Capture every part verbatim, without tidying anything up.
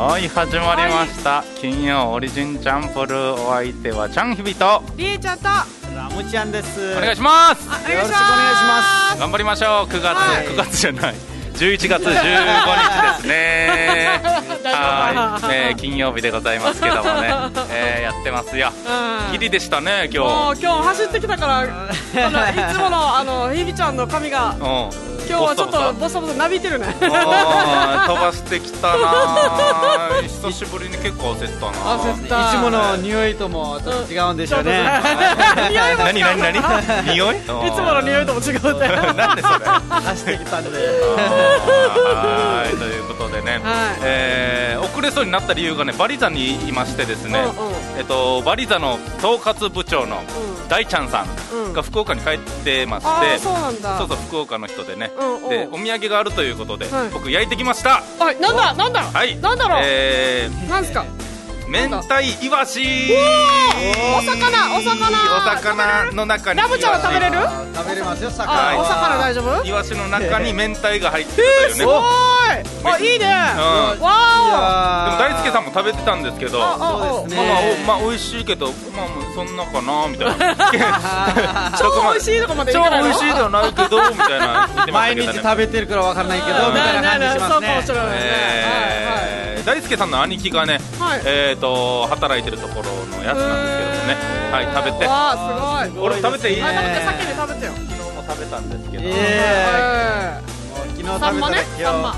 はい、始まりました、はい、金曜オリジンチャンプルー。お相手はちゃんひびとりえちゃんとラムちゃんです。 お願いします。 よろしくお願いします。頑張りましょう。くがつ、はい、くがつじゃないじゅういちがつじゅうごにちですねはい、えー、金曜日でございますけどもね、えー、やってますよ。ギリでしたね今日。 もう今日走ってきたからあのいつものあのひびちゃんの髪が今日はちょっとボサボサなびいてるね飛ばしてきたな久しぶりに結構焦ったな。 焦った。いつもの匂いともちょっと違うんでしょうね。 匂いも違う。 何何何匂いいつもの匂いとも違うってなんでそれ走ってきたんではいということでね、はい、えー、遅れそうになった理由がねバリ座にいましてですね、うんうん、えっと、バリ座の統括部長の大ちゃんさんが福岡に帰ってまして、うん、そうなんだ。そうそう、福岡の人でね、うんうん、でお土産があるということで、はい、僕焼いてきました。 はい、なんだなんだ、はい、なんだろう、 えー、 なんすか。 明太イワシ。 お魚、お魚、 お魚の中にラブちゃんは食べれる？ 食べれますよ、魚。 お魚大丈夫？ イワシの中に明太が入ってるというね。 すごい。あ、いいね。わー。でも大輔さんも食べてたんですけど、 そうですね。 まあ美味しいけど、まあそんなかなみたいな。 超美味しいとこまでいかないの？ 超美味しいではないけどみたいな。 毎日食べてるからわかんないけどみたいな感じしますね。 そうかもしれないね。 大輔さんの兄貴がね、はい、えーと働いてるところのやつなんですけどもね、はい、食べて。 わー、すごい。 俺食べていい？ あ、食べて、先に食べてよ。 昨日も食べたんですけど、 えー、昨日食べたら今日、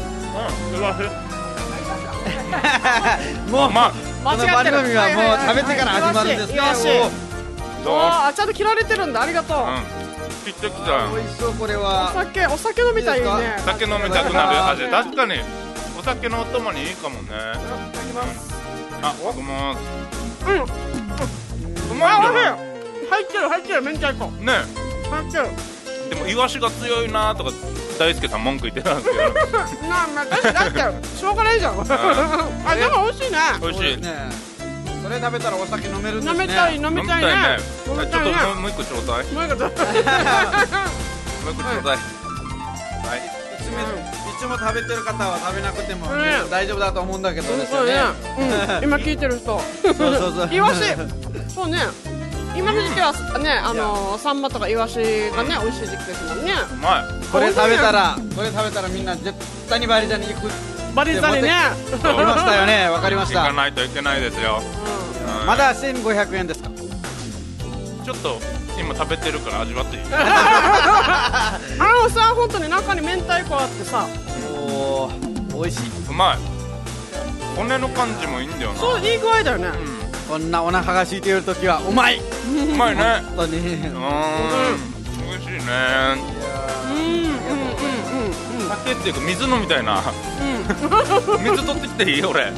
うん、もう、まあ、この番組はもう食べてから始まるんですね。 あ、ちゃんと切られてるんだ、ありがとう。 切ってきた。 美味しそう。これはお酒、お酒飲みたいね。 酒飲みたくなる味。確かにお酒のお供にいいかもね。 いただきます。 あ、僕も。 うん。うまいんじゃない？入ってる入ってる、明太子。 ね。 入ってる。 でもイワシが強いなとか大輔さん文句言ってたんですけど。 なあ、まあ、だってしょうがないじゃん。あ、でも美味しいね。 美味しい。 それ食べたらお酒飲めるんですね。 飲めたい飲みたいね。 ちょっともう一個ちょうだい。 もう一個ちょうだい。もう一個ちょうだい。はい。 いつも食べてる方は食べなくても大丈夫だと思うんだけどですよね。 今聞いてる人。 そうそうそう。 イワシ。そうね。今の時期はね、あのサンマとかイワシがね美味しい時期ですもんね。 うまい。 これ食べたらこれ食べたらみんな絶対にバリ座に行く。 バリ座にね。 行きましたよね。わかりました。 行かないといけないですよ。 まだせんごひゃくえんですか。 ちょっと今食べてるから味わっていい？ あのさ、本当に中に明太子あってさ、 おー、美味しい。 うまい。骨の感じもいいんだよな。 そう、いい具合だよね。 うん、こんなお腹が空いているときはうまい。 うまいね。 本当に。うん、美味しいね。 うんうんうんうん。 酒っていうか水飲みたいな。水取ってきていい？俺。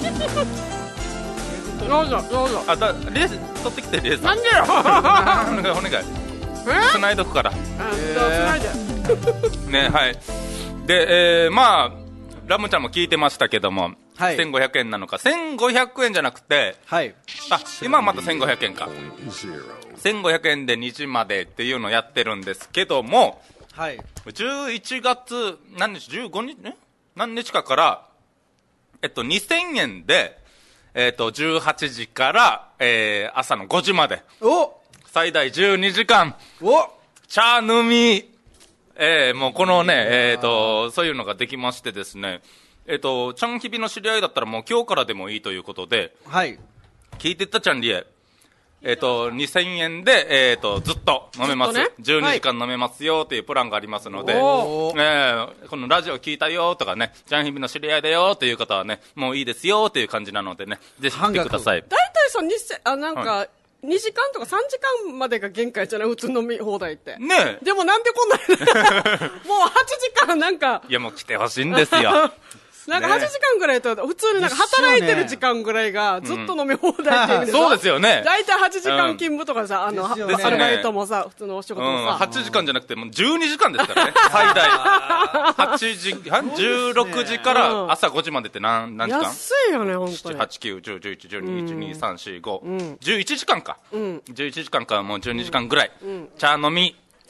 どうぞどうぞ。 あ、だ、レース取ってきてレース。 なんでよ。 お願いお願い。繋いどくから。 繋いで。 ね、はい。で、えー、まあラムちゃんも聞いてましたけども、はい、せんごひゃくえんなのか、せんごひゃくえんじゃなくて、 はい、 あ、今はまたせんごひゃくえんか。せんごひゃくえんでにじまでっていうのをやってるんですけども、 はい、 じゅういちがつ何日、じゅうごにちね、何日かからえっとにせんえんで。えー、とじゅうはちじから、えー、朝のごじまでお最大じゅうにじかんお茶飲み、えー、もうこのね、えー、とそういうのができましてですね、えー、とちゃんひびの知り合いだったらもう今日からでもいいということで、 はい、 聞いてったちゃんりえ、えー、とにせんえんで、えー、とずっと飲めます、ね、じゅうにじかん飲めますよというプランがありますので、はい、えー、このラジオ聞いたよとかね、ちゃんひびの知り合いだよという方はね、もういいですよという感じなのでね、ぜひ来てください。 大体さ、にせあなんか、はい、にじかんとかさんじかんまでが限界じゃない、普通飲み放題ってね。 でもなんでこんなもうはちじかんなんか、 いやもう来てほしいんですよ。 なんかはちじかんぐらいと普通になんか働いてる時間ぐらいがずっと飲み放題っていう意味で、 そうですよね。 大体はちじかん勤務とかさ、あのアルバイトもさ、普通のお仕事もさ、 はちじかんじゃなくてもうじゅうにじかんですからね。最大はちじはん、じゅうろくじから朝ごじまでって何何時間？ 安いよね本当に。 なな、はち、きゅう、じゅう、じゅういち、じゅうに、いち、に、さん、よん、ご、じゅういちじかんか。じゅういちじかんかもうじゅうにじかんぐらい。茶飲み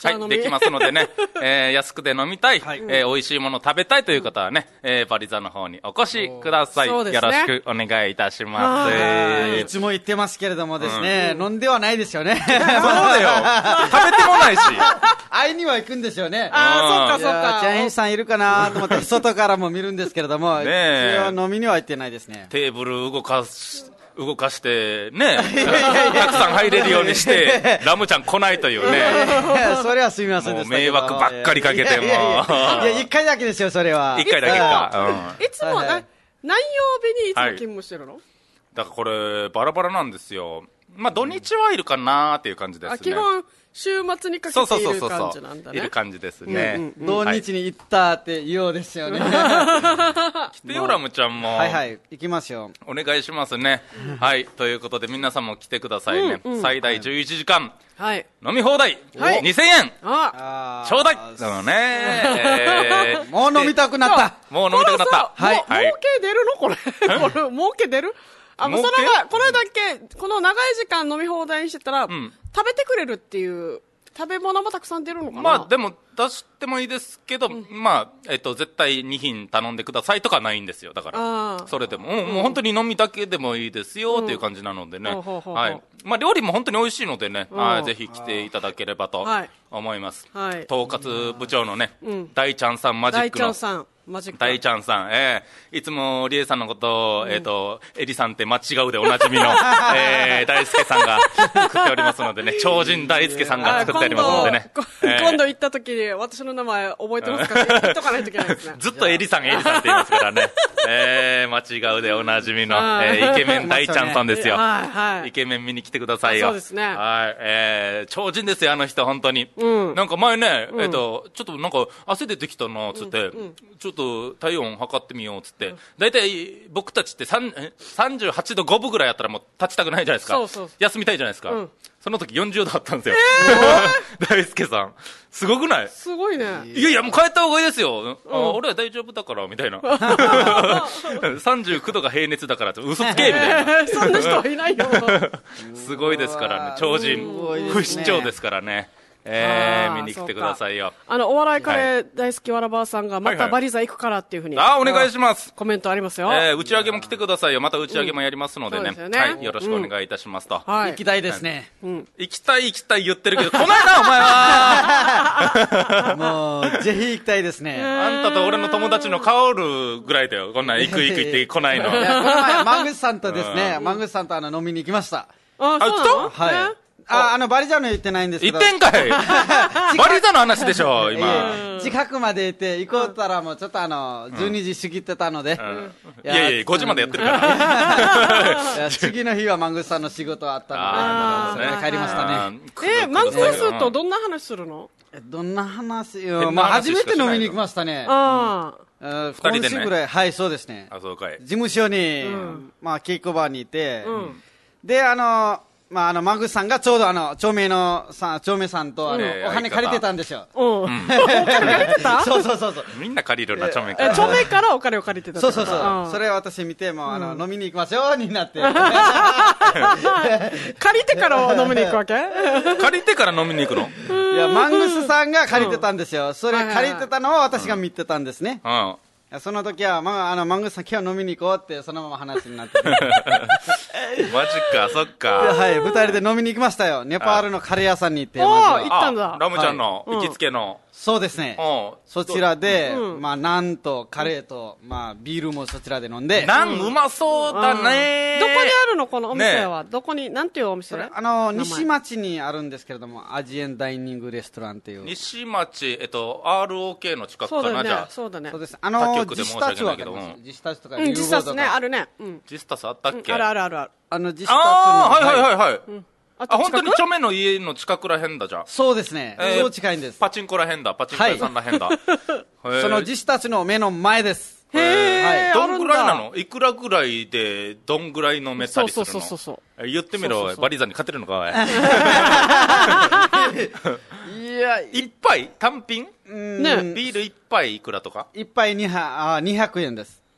はい、できますのでね、えー、安くで飲みたい、はい、えー、美味しいもの食べたいという方はね、えー、バリザの方にお越しください。よろしくお願いいたします。 いつも言ってますけれどもですね、うん、飲んではないですよね。 そうだよ。食べてもないし。 会いには行くんですよね。 ああ、そうかそうか。 チャインさんいるかなと思って外からも見るんですけれども、ね、飲みには行ってないですね。 テーブル動かす。動かしてね、たくさん入れるようにしてラムちゃん来ないというね。 それはすみませんでした。 迷惑ばっかりかけても。いや一回だけですよそれは。 一回だけか。 いつも何曜日にいつも勤務してるの？ だからこれバラバラなんですよ。まあ土日はいるかなーっていう感じですね。 基本週末にかけている感じなんだね。 いる感じですね。 土日に行ったって言おうですよね。 来てよラムちゃんも。 はいはい行きますよ。 お願いしますね。はい、ということで皆さんも来てくださいね。最大じゅういちじかん飲み放題にせんえんちょうだいだよね。 もう飲みたくなった。 もう飲みたくなった。 はい。儲け出るのこれ。これ儲け出る？あのそれがこれだけこの長い時間飲み放題にしてたら、うん、食べてくれるっていう食べ物もたくさん出るのかな。 まあでも出してもいいですけど、うん、まあえっと絶対に品頼んでくださいとかないんですよ。だからそれでも、うん、もう本当に飲みだけでもいいですよっていう感じなのでね。うん、はい。まあ料理も本当に美味しいのでね、はい、ぜひ来ていただければと思います。はい。統括部長のね、うん、大ちゃんさんマジックの。大ちゃんさん。大ちゃんさん、えー、いつもリエさんのことを、うん、えっと、エリさんって間違うでおなじみの、えー、大輔さんが作っておりますのでね、超人大輔さんが作っておりますのでね。 今度、えー、今度行った時に私の名前覚えてますか？言っとかないといけないですね。 ずっとエリさん、エリさんって言いますからね。えー、間違うでおなじみの、えー、イケメン大ちゃんさんですよ。はいはい、イケメン見に来てくださいよ。 そうですね。 はい、えー、超人ですよ、あの人、本当に。うん、なんか前ね、えっと、ちょっとなんか汗出てきたな、つって、うんうん、ちょっと体温測ってみようっつって、だいたい僕たちってさんじゅうはちどごぶぐらいあったらもう立ちたくないじゃないですか。そうそう休みたいじゃないですか、うん、その時よんじゅうどあったんですよ、えー、大輔さんすごくない？ すごいね。 いやいやもう帰った方がいいですよ、うん、あ俺は大丈夫だからみたいなさんじゅうきゅうどが平熱だから嘘つけみたいな、 えー、そんな人はいないよすごいですからね、超人不死鳥ですからね。えー、見に来てくださいよ。 あのお笑いカレー大好きわらばーさんがまたバリザ行くからっていうふうに、 はいはい、あお願いします。 コメントありますよ、 えー、打ち上げも来てくださいよ。また打ち上げもやりますので ね,、うん、でねはい、よろしくお願いいたしますと、 うんはい、行きたいですね、 はいうん、行きたい行きたい言ってるけど来ないなお前はもうぜひ行きたいですね。 あんたと俺の友達のカオルぐらいだよこんなん行く行くって来ないの。いやこの前マグさんとですね、マグさんとあの飲みに行きました。 あそうなの？ はい、あ、あのバリザの言ってないんですけど。 言ってんかいバリザの話でしょ今。 近くまで行って行こうったらもうちょっとあのじゅうにじ過ぎてたので、うんうん、いやいやごじまでやってるから次の日はマングスさんの仕事あったので、ね、帰りましたね。 えマングスとどんな話するの？ どんな話よ、まあ、初めて飲みに行きましたね。ああふたりでね、ぐらいはいそうですね。 あそうかい。 事務所に、うん、まあ稽古場にいて、うん、であのまあ、あのマグさんがちょうどあの町名のさ町名さんとあの、うん、お金借りてたんですよ。うん、お金借りてた？ そうそうそうそう。 みんな借りるな町名から。 町名からお金を借りてた。 そうそうそう。うん、それ私見てもうあの、うん、飲みに行きましょうになって。 借りてから飲みに行くわけ？ 借りてから飲みに行くの？ いやマングスさんが借りてたんですよ。それ借りてたのを私が見てたんですね。うん。その時は、まあ、あのマングスさん今日飲みに行こうってそのまま話になってマジかそっかはいふたりで飲みに行きましたよ。ネパールのカレー屋さんに行って、 まず行ったんだ。 ラムちゃんの行きつけの、はいうん、 そうですね、そちらで、うん、まあナンとカレーと、まあ、ビールもそちらで飲んで、 ナンうまそうだね、 うん、どこにあるのこのお店は、ね、どこになんていうお店？ あの西町にあるんですけれども、アジエンダイニングレストランっていう。 西町、えっと アールオーケー の近くかな。 そうだね、 じゃあそうだね、 そうです。あのジスタスはジスタスとかジスタスねあるね、うん、 ジスタスあったっけ？ あるあるあるある。 あのジスタスのあはいはいはいはい、うん、あ本当にチョメの家の近くらへんだじゃん。 そうですね、えー、そう近いんです。 パチンコらへんだ、パチンコ屋さんらへんだ、はい、 そのジスタスの目の前です。 へー、 はい、どんぐらいなの？いくらぐらいでどんぐらいのめったりするの？そうそうそうそう、言ってみろ。そうそうそう、バリザに勝てるのかおいいや一杯単品、ね、ビール一杯いくらとか？ 一杯にひゃくえんです。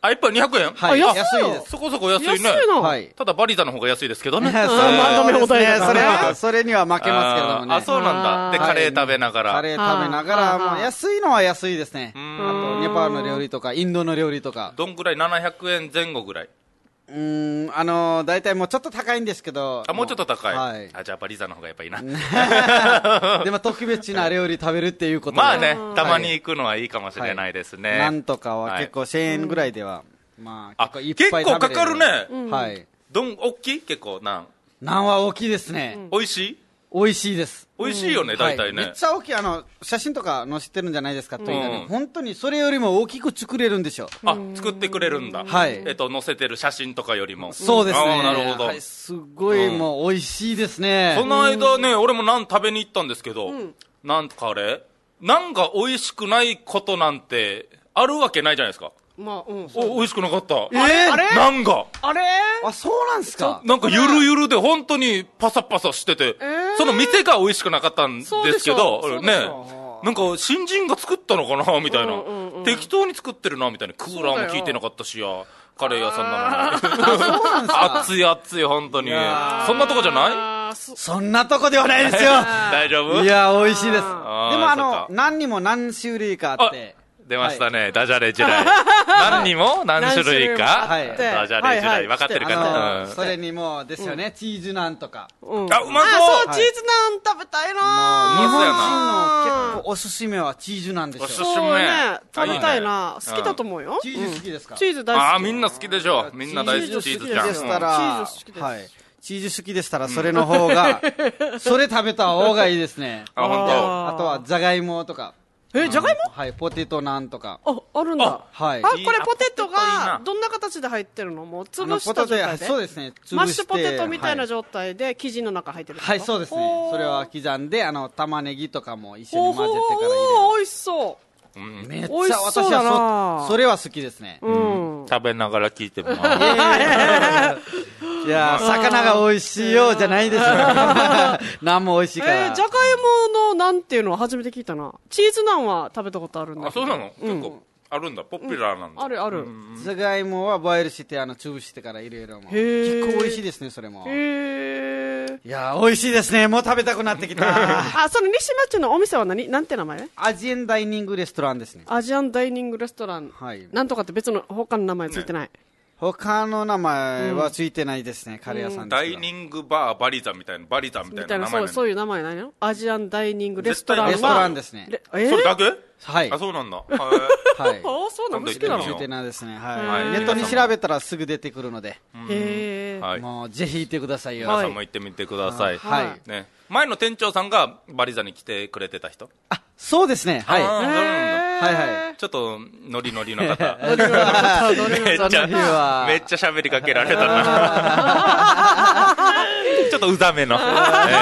あ、一杯にひゃくえん。 はい。 安い安いです。 そこそこ安いね。 安いの。 はい。 ただバリザの方が安いですけどね。 そうですね。それは、それには負けますけどもね。 あ、そうなんだ。で、カレー食べながら。 カレー食べながら、もう安いのは安いですね。あと、ネパールの料理とか、インドの料理とか。 どんぐらい ?ななひゃくえんぜん後ぐらい。 うーん、あのー、大体もうちょっと高いんですけど。 あ、もうちょっと高い。 はい。 あ、じゃあバリザの方がやっぱいいな。 でも特別な料理食べるっていうことで。 まあね、たまに行くのはいいかもしれないですね。 なんとかは結構せんえんぐらいでは。まあ、 結構いっぱい食べれる。結構かかるね。 はい。 どん、大きい結構、なん。 なんは大きいですね。 美味しい美味しいです。 美味しいよね、大体ね。 めっちゃ大きい、あの、写真とか載せてるんじゃないですか、というかね。本当にそれよりも大きく作れるんでしょ。 あ、作ってくれるんだ。 はい。 えっと、載せてる写真とかよりも。 そうですね。 ああ、なるほど。 はい、すごいもう美味しいですね。 この間ね、俺もナン食べに行ったんですけど、なんカレーナンが美味しくないことなんて、あるわけないじゃないですか。 まあ、うん。 お、美味しくなかった。 えー、 あれナンが。 あれあ、そうなんですか。 なんかゆるゆるで本当にパサパサしてて、えー、その店が美味しくなかったんですけど、ね、なんか新人が作ったのかなみたいな、うんうんうん、適当に作ってるなみたいな、クーラーも効いてなかったしや、カレー屋さんなのに。熱い熱い、本当に。そんなとこじゃない？ そんなとこではないですよ。 大丈夫？ いや、美味しいです。でもあの、何にも何種類かあって。 出ましたね、はい、ダジャレ時代。何にも何種類か、はい、ダジャレ時代、はいはい、分かってるかな、 うん、それにもですよね、うん、チーズナンとか、 うん、あ、うまそう、 そう、はい、チーズナン食べたいな。 日本人の結構おすすめはチーズナンでしょ。 おすすめ、 そうね、食べたいな、好きだと思うよ。 チーズ好きですか？ チーズ大好き。 あ、みんな好きでしょ、みんな大好き。チーズちゃん。 チーズ好きでしたら、チーズ好きです。はい。チーズ好きでしたら、それの方が、それ食べた方がいいですね。 あ、本当。 あとは、じゃがいもとか。 え、じゃがいも？ はい、ポテトなんとか。 あ、あるんだ。 はい。 あ、これポテトが、どんな形で入ってるの？もう潰した状態で？ そうですね、潰して。 マッシュポテトみたいな状態で、生地の中入ってる。 はい、そうですね。それは刻んで、あの、玉ねぎとかも一緒に混ぜてから入れる。 おー、美味しそう。 うん、めっちゃ私は そ, それは好きですね、 うんうん、食べながら聞いてもいや魚が美味しいよじゃないですよ何も美味しいから、 えー、じゃがいものなんていうのは初めて聞いたな。チーズナンは食べたことあるんだけど。 あ、そうなの、うん、結構あるんだ、ポピュラーなんだ、 うん、あるある。 じゃがいもはボイルしてあの潰してから入れるのも結構美味しいですね。それもへー、 いや美味しいですね。もう食べたくなってきたあ、その西町のお店は何なんて名前？ アジアンダイニングレストランですね。 アジアンダイニングレストラン、はい、なんとかって別の他の名前ついてない、ね、 他の名前はついてないですね、うん、カレー屋さんです。 ダイニングバーバリザみたいな、バリザみたいな名前。 そう、そういう名前ないの？アジアンダイニングレストランはレストランですね。 えー、それだけ？ はい。 あ、そうなんだ。はい。 あ、そうなの？好きなの？ ついてないですね。はい。ネットに調べたらすぐ出てくるので。 へー。もうぜひ行ってくださいよ。 皆さんも行ってみてください。 はい。 ね。前の店長さんがバリザに来てくれてた人？ あ、そうですね。はい。 はいはい。ちょっとノリノリの方。ノリノリの方。めっちゃめっちゃ喋りかけられたな。ちょっとうざめの。で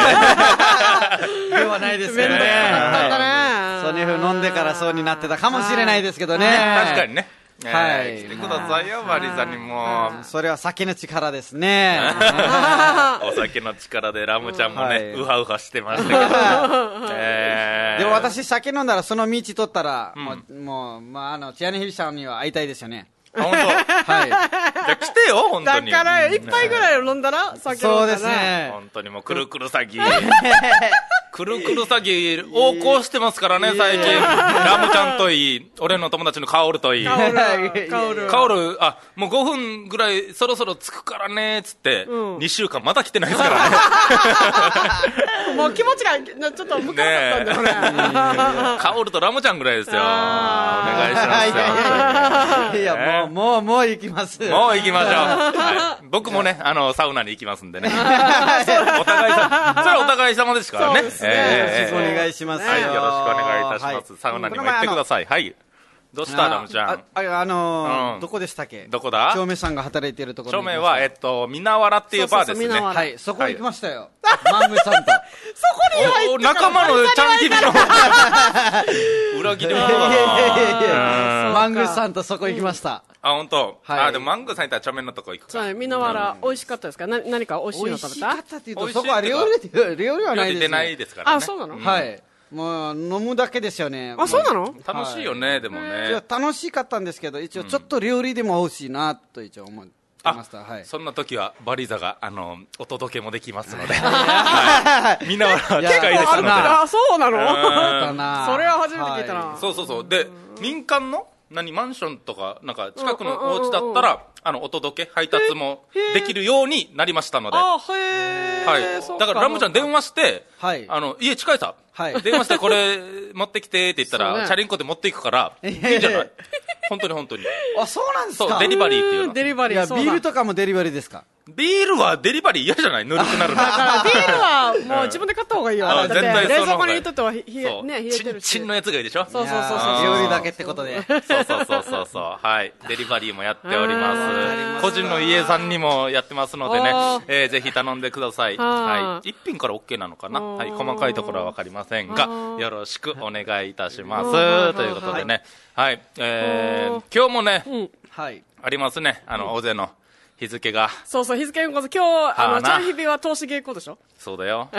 はないですけどね。そういう風飲んでからそうになってたかもしれないですけどね。 確かにね。はい。来てくださいよ、バリザにも。 それは酒の力ですね。 お酒の力でラムちゃんもね、ウハウハしてましたけど。 でも私酒飲んだらその道取ったら、もう、まあ、あの、チアネヒビさんには会いたいですよね。 あ、本当。はい。じゃあ来てよ、本当に。 だから一杯ぐらい飲んだら、酒飲んだら。 そうですね。 本当にもうくるくる詐欺。くるくる詐欺横行してますからね、最近。ラムちゃんといい、俺の友達のカオルといい。カオル。カオル。カオル、あ、もうごふんぐらいそろそろ着くからね、つって、にしゅうかんまだ来てないですからね。もう気持ちがちょっと向かなかったんだよ、 カオルとラムちゃんぐらいですよ。お願いしますよ。 いや、もう、もう、もう行きます。 もう行きましょう。はい、僕もね、あの、サウナに行きますんでね。お互いさ、それはお互い様ですからね。 そうですね。よろしくお願いします。 はい、よろしくお願いいたします。サウナにも行ってください。はい。どうしたラムちゃん。 あ、あの、どこでしたっけ？ どこだ？ 長明さんが働いているところ。 長明は、えっと、みなわらっていうバーですね。 はい、そこ行きましたよ。マングさんと。そこに入って仲間のちゃんきびの。裏切り者だな。 マングさんとそこ行きました。 あ、本当。あ、でもマングさんいったら茶麺のとこ行くか。 そうね、みなわら、美味しかったですか？な、何か美味しいの食べた？ 美味しかったっていうと、そこは料理、料理はないです。 料理出ないですからね。 あ、そうなの？ はい。 もう飲むだけですよね。 あ、そうなの？ 楽しいよね、でもね。 楽しかったんですけど、一応ちょっと料理でも欲しいなと一応思ってました。はい。 そんな時はバリザがあのお届けもできますので、はい、みんなは近いですので。 あ、そうなの？ それは初めて聞いたな。 そうそうそう。で、民間の何マンションとかなんか近くのお家だったら、あのお届け配達もできるようになりましたので、 あ、へー、 はい、だからラムちゃん電話して、はい、あの家近いさ、はい、電話してこれ持ってきてって言ったら、ね、チャリンコで持っていくからいいんじゃない？本当に本当に。 あ、そうなんですか。 そう、デリバリーっていうの。 デリバリー。 いや、ビールとかもデリバリーですか？ ビールはデリバリー嫌じゃない？ぬるくなるの。だからビールはもう自分で買った方がいいよ。だって冷蔵庫に入れとっては冷え、ね、冷えてるし。 チンのやつがいいでしょ？ そうそうそうそう。 料理だけってことで。 そうそうそうそうそう。はい。デリバリーもやっております。個人の家さんにもやってますのでね、えー、ぜひ頼んでください。はい。一品から OK なのかな？はい。細かいところはわかりませんが、よろしくお願いいたします。ということでね、はい。えー、今日もね、はい。ありますね。あの、大勢の。日付が。 そうそう、日付が今日、あの、チャンヒビは投資稽古でしょ？ そうだよ。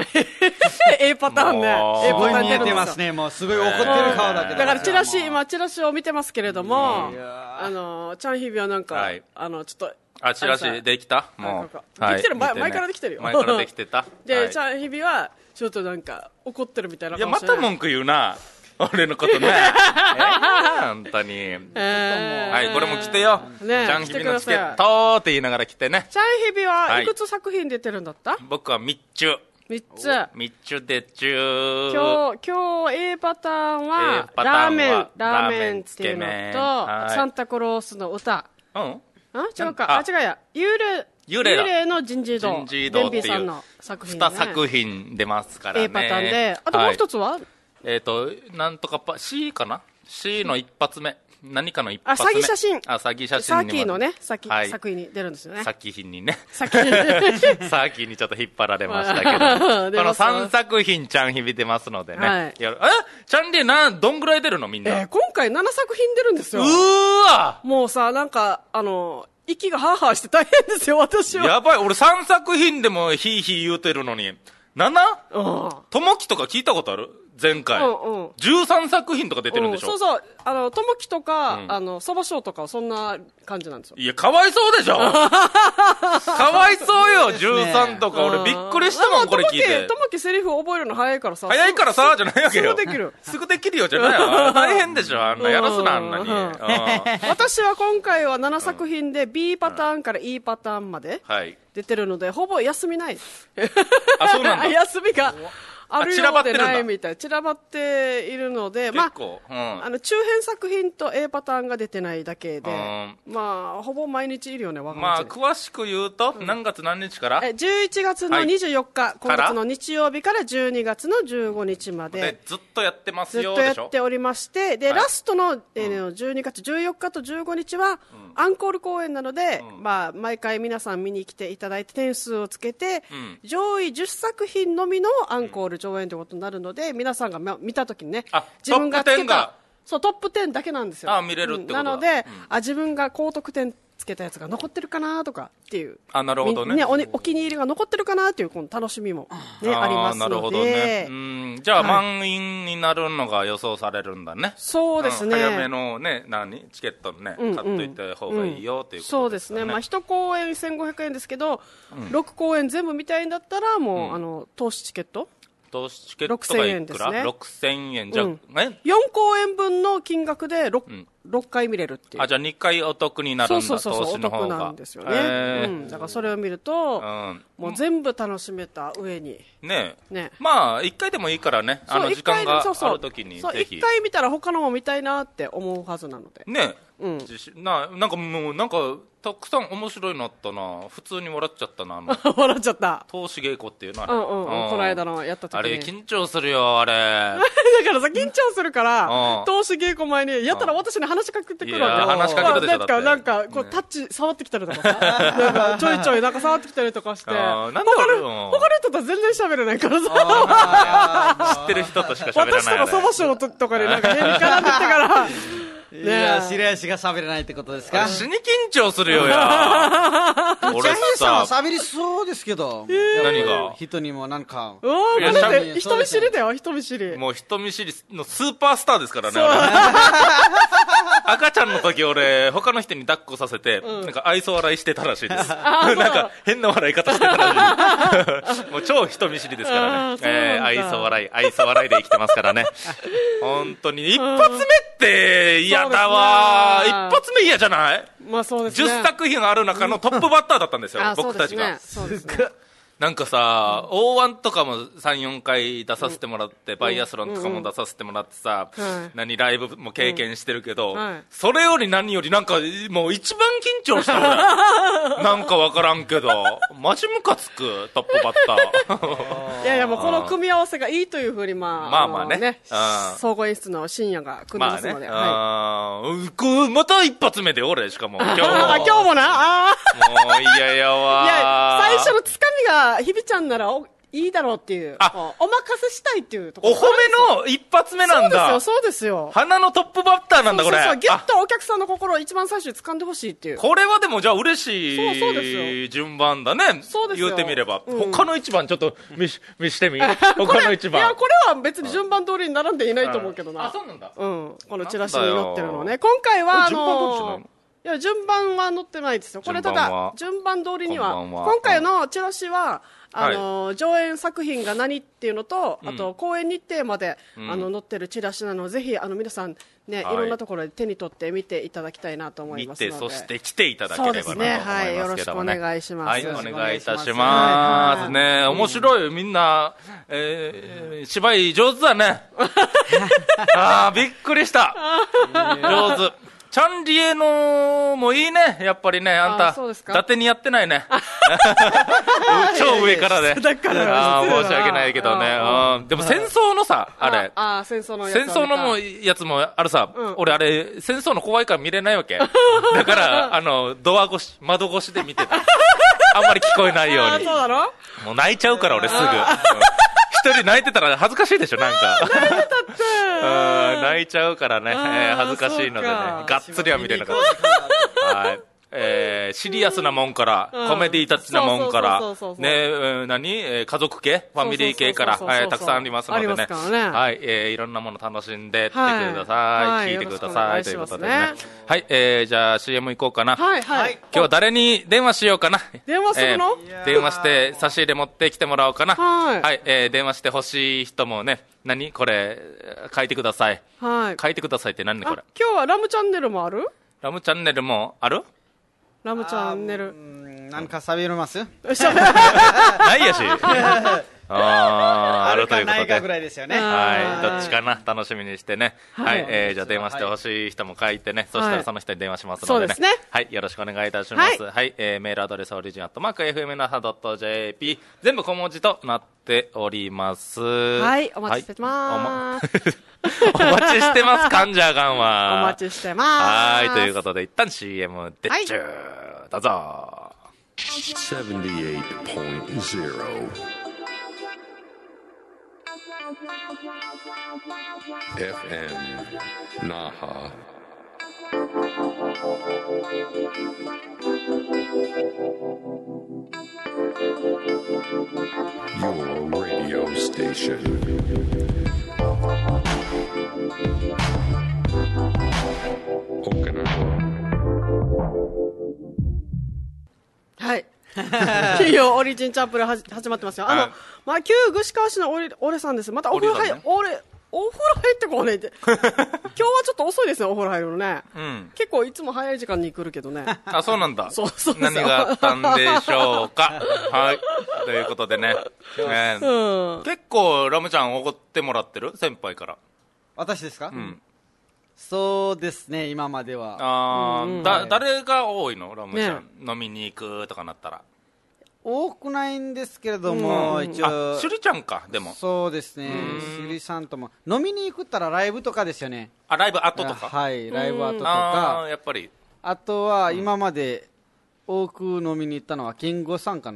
A パターンね。A パターン見えてますね。もうすごい怒ってる顔だけど。 だからチラシ、今チラシを見てますけれども、あの、チャンヒビはなんか、あの、ちょっと。 あ、チラシできた？もう。できてる、前からできてるよ。 前からできてた。 で、チャンヒビは、ちょっとなんか、怒ってるみたいな顔して。いや、また文句言うな。俺のことね。本当に。はい、これも来てよ。チャンヒビのチケットって言いながら来てね。 チャンヒビはいくつ作品出てるんだった？ 僕はみっちゅ。 みっつ。 みっちゅでちゅ。 今日、今日 A パターンは、ラーメン、ラーメンっていうのと、サンタクロースの歌。 うん？ あ、違うか。あ、違うや。幽霊。幽霊の人事異動。 人事異動っていう。 さんの作品。 に作品出ますからね。 A パターンで。あともう一つは？ えっと、なんとかパ、C かな ?C の一発目。何かの一発目。 あ、詐欺写真。 あ、詐欺写真に。 サーキーのね、作品に出るんですよね。 作品にね。 作品。 サーキーにちょっと引っ張られましたけど。このさんさく品ちゃん響いてますのでね。はい。えちゃんでな、どんぐらい出るのみんな。 え、今回ななさく品出るんですよ。 うーわもうさ、なんか、あの、息がハーハーして大変ですよ、私は。 やばい、俺さんさく品でもヒーヒー言うてるのに。なな? うん。ともきとか聞いたことある？前回、うんうん、じゅうさんさく品とか出てるんでしょ、 うん、そうそう、あの、ともきとか、うん、あの、そばしょうとか、そんな感じなんですよ。 いや、かわいそうでしょかわいそうよ、じゅうさんとか、俺びっくりしたもん、これ聞いて。 ともきセリフ覚えるの早いからさ。 早いからさ、じゃないわけよ。 すぐできる。 すぐできるよ、じゃないよ。大変でしょ、あんな、やらすな、あんなに。 私は今回はななさく品で、B パターンから E パターンまで出てるので、ほぼ休みない。 あ、そうなんだ。 休みが。あるようでないみたい。散らばっているので、まあ、うん、あの、中編作品と A パターンが出てないだけで、うん、まあ、ほぼ毎日いるよね、我がまあ、詳しく言うと、うん、何月何日からえ、じゅういちがつのにじゅうよっか、はい、今月の日曜日からじゅうにがつのじゅうごにちまで。 で、ずっとやってますよ、 ずっとやっておりまして、で、はい、ラストの、えー、じゅうにがつじゅうよっかとじゅうごにちは、アンコール公演なので、まあ、毎回皆さん見に来ていただいて点数をつけて、上位じゅっさく品のみのアンコール上演ということになるので、皆さんが見たときにね、自分がつけた、そう、トップじゅうだけなんですよ。 あ、見れるってことだ。 なので、あ、自分が高得点つけたやつが残ってるかなとかっていう。 あ、なるほどね。 ね、お, お気に入りが残ってるかなっていうこの楽しみも、ね、ありますので。なるほどね。 うん、じゃあ、はい、満員になるのが予想されるんだね。 そうですね。 うん、早めのね、何チケットね、うんうん、買っといた方がいいよっていうことですね、うん。 そうですね。まあ、いち公演せんごひゃくえんですけど、うん、ろく公演全部見たいんだったら、もう、うん、あの、投資チケット投資チケットがいくら？ろくせんえん。じゃあ、うん、 えよん公演分の金額で 6,、うん、ろっかい見れるっていう。 あ、じゃあにかいお得になるんだ。 そうそうそう、 投資の方がお得なんですよね。えーうん、だからそれを見ると、うん、もう全部楽しめた上に。 ねえ。ねまあ、いっかいでもいいからね、あの時間があるときにぜひ。そう、 いっかい見たら他のも見たいなって思うはずなので。 ねえ。うん、な, なんかもう、なんか、たくさん面白いのあったな。普通に笑っちゃったな。 笑っちゃった。 投資稽古っていうのはね。うんうんうん。この間のやった時に。 あれ、緊張するよ、あれ。だからさ、緊張するから、投資稽古前に、やったら私に話しかけてくるわけ。 話しかけるでしょ、 なんか、なんか、こう、タッチ、触ってきたりとかさ。なんか、ちょいちょい、なんか触ってきたりとかして。 なんで他の人と全然喋れないからさ。 知ってる人としか喋らない。 私とかそばしょうとかで、なんか変に絡んでってから、 いや、白石が喋れないってことですか？ 死に緊張するよや。 俺さ、喋りそうですけど。 何が？ 人にもなんか。 うわー、だって人見知りだよ、人見知り。 もう人見知りのスーパースターですからね。赤ちゃんの時俺、他の人に抱っこさせて、なんか愛想笑いしてたらしいです。なんか変な笑い方してたらしい。もう超人見知りですからね。えー、愛想笑い、愛想笑いで生きてますからね。本当に。一発目って嫌だわ、ね、一発目嫌じゃない？ まあそうですね。 じゅっさく品ある中のトップバッターだったんですよ、僕たちが。 そうですね。 なんかさ、うん、オーワン とかもさん、よんかい出させてもらって、うん、バイアスロンとかも出させてもらってさ、うん、何ライブも経験してるけど、うんはい、それより何よりなんかもう一番緊張した俺。なんかわからんけど、マジムカつくトップバッター。 いやいやもうこの組み合わせがいいというふうにまあ、 まあまあね。ね総合演出の深夜が組んでますので。まあね、はい、また一発目で俺しかも。今日も。 今日もなあもう嫌やわ。 いや、最初のつかみがひびちゃんならいいだろうっていう、あお任せしたいっていうところ。 お褒めの一発目なんだ。 そうですよ、そうですよ。 花のトップバッターなんだこれ。そうそうそう、 ギュッとお客さんの心を一番最初に掴んでほしいっていう。 これはでもじゃあ嬉しい。そうそうですよ。順番だね。そうですよ。言うてみれば。うん、他の一番ちょっと見し、見してみ。他の一番。 いや、これは別に順番通りに並んでいないと思うけどな。 あ、そうなんだ。 うん。このチラシに載ってるのね。今回は、あのー、いや、順番は載ってないですよ。これただ、順番通りには、今回のチラシは、あの、はい、上演作品が何っていうのと、うん、あと公演日程まで、うん、あの載ってるチラシなのをぜひあの皆さんね、はい、いろんなところで手に取って見ていただきたいなと思いますので。 見て、そして来ていただければなと思いますけどもね。 はい、よろしくお願いします。 はい、お願いいたします。ね、面白い、みんな、えー、芝居上手だね。あー、びっくりした。上手。チャンリエのもいいね、やっぱりね、あんた、伊達にやってないね。超上からで。だからあ申し訳ないけどね。でも戦争のさ、あれ。 あ戦争のやつ。 戦争のもやつもあるさ、うん、俺あれ、戦争の怖いから見れないわけ。だから、あの、ドア越し、窓越しで見てた。あんまり聞こえないように。 そうだろ？ もう泣いちゃうから俺すぐ。一人泣いてたら恥ずかしいでしょ、なんか。 泣いてたって。 泣いちゃうからね、えー、恥ずかしいのでね、がっつりは見れなかった。はい。えー、シリアスなもんから、うん、コメディタッチなもんから、ね、何、えー、家族系ファミリー系から、はい、たくさんありますのでね。ねはい、えー、いろんなもの楽しんでってください。はい、聞いてください。ということでね。はい、えー、じゃあ シーエム 行こうかな。 はい、はい。 今日は誰に電話しようかな。 電話するの、 えー、電話して差し入れ持ってきてもらおうかな。はい。はい、えー、電話してほしい人もね、何これ、書いてください。はい。書いてくださいって何ねこれ。 今日はラムチャンネルもある？ ラムチャンネルもある？ ラムチャンネル。 なんか喋れます？ ないやし。ああ、あるということで。 ないかぐらいですよね。 はい。どっちかな楽しみにしてね。はい。えー、じゃあ電話してほしい人も書いてね。そしたらその人に電話しますのでね。そうですね。はい。よろしくお願いいたします。はい。えー、メールアドレスオリジンアットマーク エフエム ナハ ドット ジェーピー 全部小文字となっております。 はい。お待ちしてます。 お待ちしてます、カンジャーガンは。 お待ちしてます。 はい。ということで一旦 シーエム でっちゅー。どうぞ。 ななじゅうはちてんゼロエフエム Naha Your radio station Okinawa はい。企業オリジンチャンプルはじ始まってますよ。あの、まあ、旧串川市のオレ、オレさんです。またお風呂入、オレ、お風呂入ってこうねって。今日はちょっと遅いですね、お風呂入るのね。うん。結構いつも早い時間に来るけどね。 あ、そうなんだ。 そうそうそう。 何があったんでしょうか。はい。ということでね。ねうん、結構、ラムちゃんおごってもらってる先輩から。 私ですか？うん。そうですね、今までは。 あ、うん、だ誰が多いのラムちゃん、ね、飲みに行くとかなったら。 多くないんですけれども、うん、一応あ、シュリちゃんか。でもそうですね、シュリさんとも飲みに行くったらライブとかですよね。 あ、ライブ後とか。 はい、ライブ後とか。 あ、やっぱり。 あとは今まで多く飲みに行ったのはケンゴさんかな。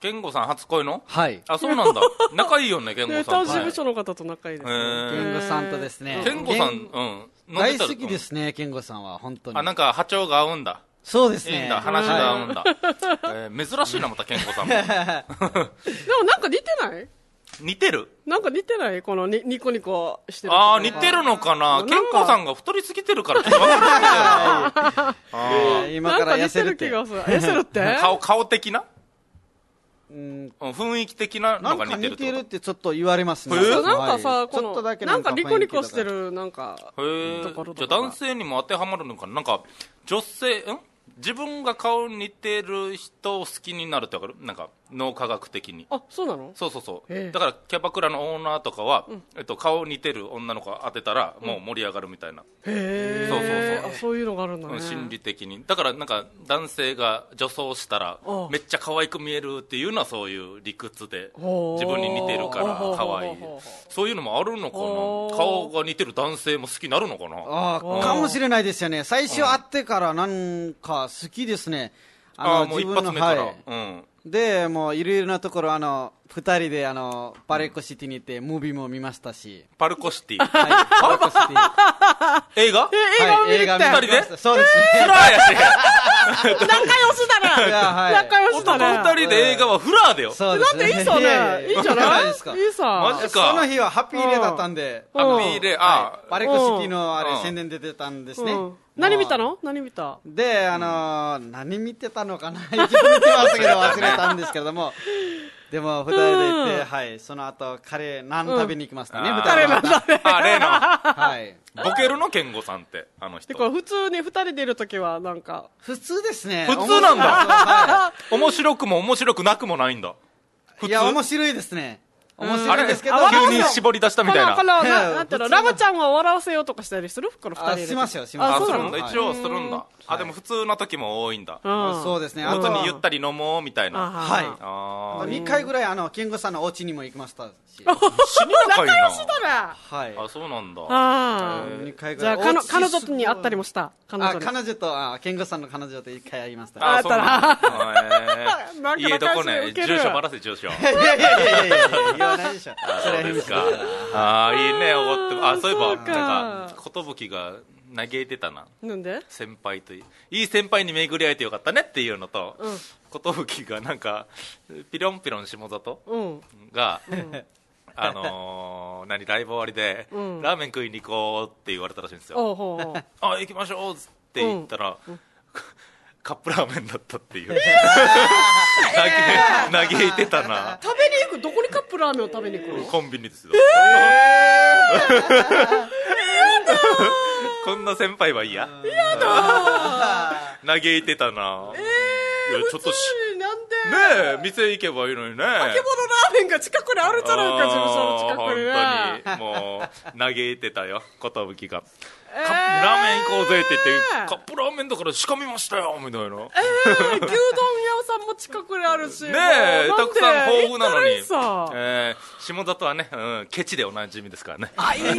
健吾さん初恋の？ はい。 あ、そうなんだ。仲いいよね、健吾さん。 他事務所の方と仲いいです。 健吾さんとですね。 健吾さん、うん。 大好きですね、健吾さんは、本当に。 あ、なんか波長が合うんだ。 そうですね。 いいんだ、話が合うんだ。えー、珍しいな、また健吾さんも。でもなんか似てない？ 似てる？ なんか似てない？このにニコニコしてる。 ああ、似てるのかな。健吾さんが太りすぎてるからちょっとわからないけど。 今から痩せるって。 痩せるって顔、顔的な？うん、雰囲気的なのが似てるってこと。なんか似てるってちょっと言われますね。 なんかさ、このなんかニコニコしてるなんかところとか。じゃあ男性にも当てはまるのかな。なんか女性ん自分が顔似てる人を好きになるってわかる？なんか脳科学的に。 あ、そうなの？ そうそうそう。だからキャバクラのオーナーとかは、うん、えっと顔似てる女の子当てたらもう盛り上がるみたいな。 へえ。そうそうそう。あ、そういうのがあるんだね。 心理的に。だからなんか男性が女装したらめっちゃ可愛く見えるっていうのはそういう理屈で自分に似てるから可愛い。そういうのもあるのかな。顔が似てる男性も好きになるのかな。 ああ、かもしれないですよね。最初会ってからなんか好きですね。 ああ、もう一発目から。はい、 うん。で、もういろいろなところ、あの、二人で、あの、パルコシティに行って、ムービーも見ましたし。 パルコシティはい、 パルコシティ。 映画映画を見に行った二人でそうですね。 フラーやし。 仲良しだな。仲良しだな。 男二人で映画はフラーだよ。 そうですね。 だっていいさね。いいんじゃないですか。 いいさ。 マジか。 その日はハッピーレーだったんで。 ハッピーレー、あパルコシティのあれ、宣伝出てたんですね。 何見たの？何見た？ で、あのー、何見てたのかな一応見てましたけど忘れたんですけれども。でも、二人で行って、はい、その後、カレー、ナン食べに行きましたね、二人で。 カレーナン食べ。 あ、例の。 はい。 ボケるの健吾さんって、あの人。 てか、普通に二人でいるときは、なんか。 普通ですね。 普通なんだ。面白くも面白くなくもないんだ。 いや、面白いですね。面白いですけど、 急に絞り出したみたいな。 この、なんていうの、ラムちゃんを笑わせようとかしたりする？この二人で。 しますよ、します。 あ、するんだ。一応するんだ。あ、でも普通の時も多いんだ。 そうですね。 あとにゆったり飲もうみたいな。 はい。にかいぐらい、あの、健吾さんのお家にも行きましたし。 死に仲いいな。 仲良しだな。 はい。 あ、そうなんだ。 ああ。 にかいぐらい。 じゃあ、彼女に会ったりもした。 彼女彼女と、あ、健吾さんの彼女と一回会いました。 あ、そうなんだ。家どこね、住所ばらせ、住所。いやいやいやいや言わないでしょ。 そうですか。ああ、いいね、おごって。あ、そういえば、なんか、ことぶきが嘆いてたな。 なんで？ 先輩といい。いい先輩に巡り会えてよかったねっていうのと、ことぶきがなんか、ピロンピロン下里が、あのー、何、ライブ終わりで、ラーメン食いに行こうって言われたらしいんですよ。あ、行きましょうって言ったら、カップラーメンだったっていう。嘆いてたな。 食べに行く？どこにカップラーメンを食べに行くの？ コンビニですよ。こんな先輩は嫌。 嫌だ。 嘆いてたな。 えー、いやちょっとしなんでねえ店行けばいいのにね。 あけぼのラーメンが近くにあるじゃないか、事務所の近くにね。 本当にもう嘆いてたよ、ことぶきが。カップラーメン行こうぜって言って、えー、カップラーメンだから仕込みましたよみたいな。えー、牛丼屋さんも近くにあるしねえ、たくさん豊富なのに、えー、下里はね、うん、ケチでおなじみですからね。 あ、いいね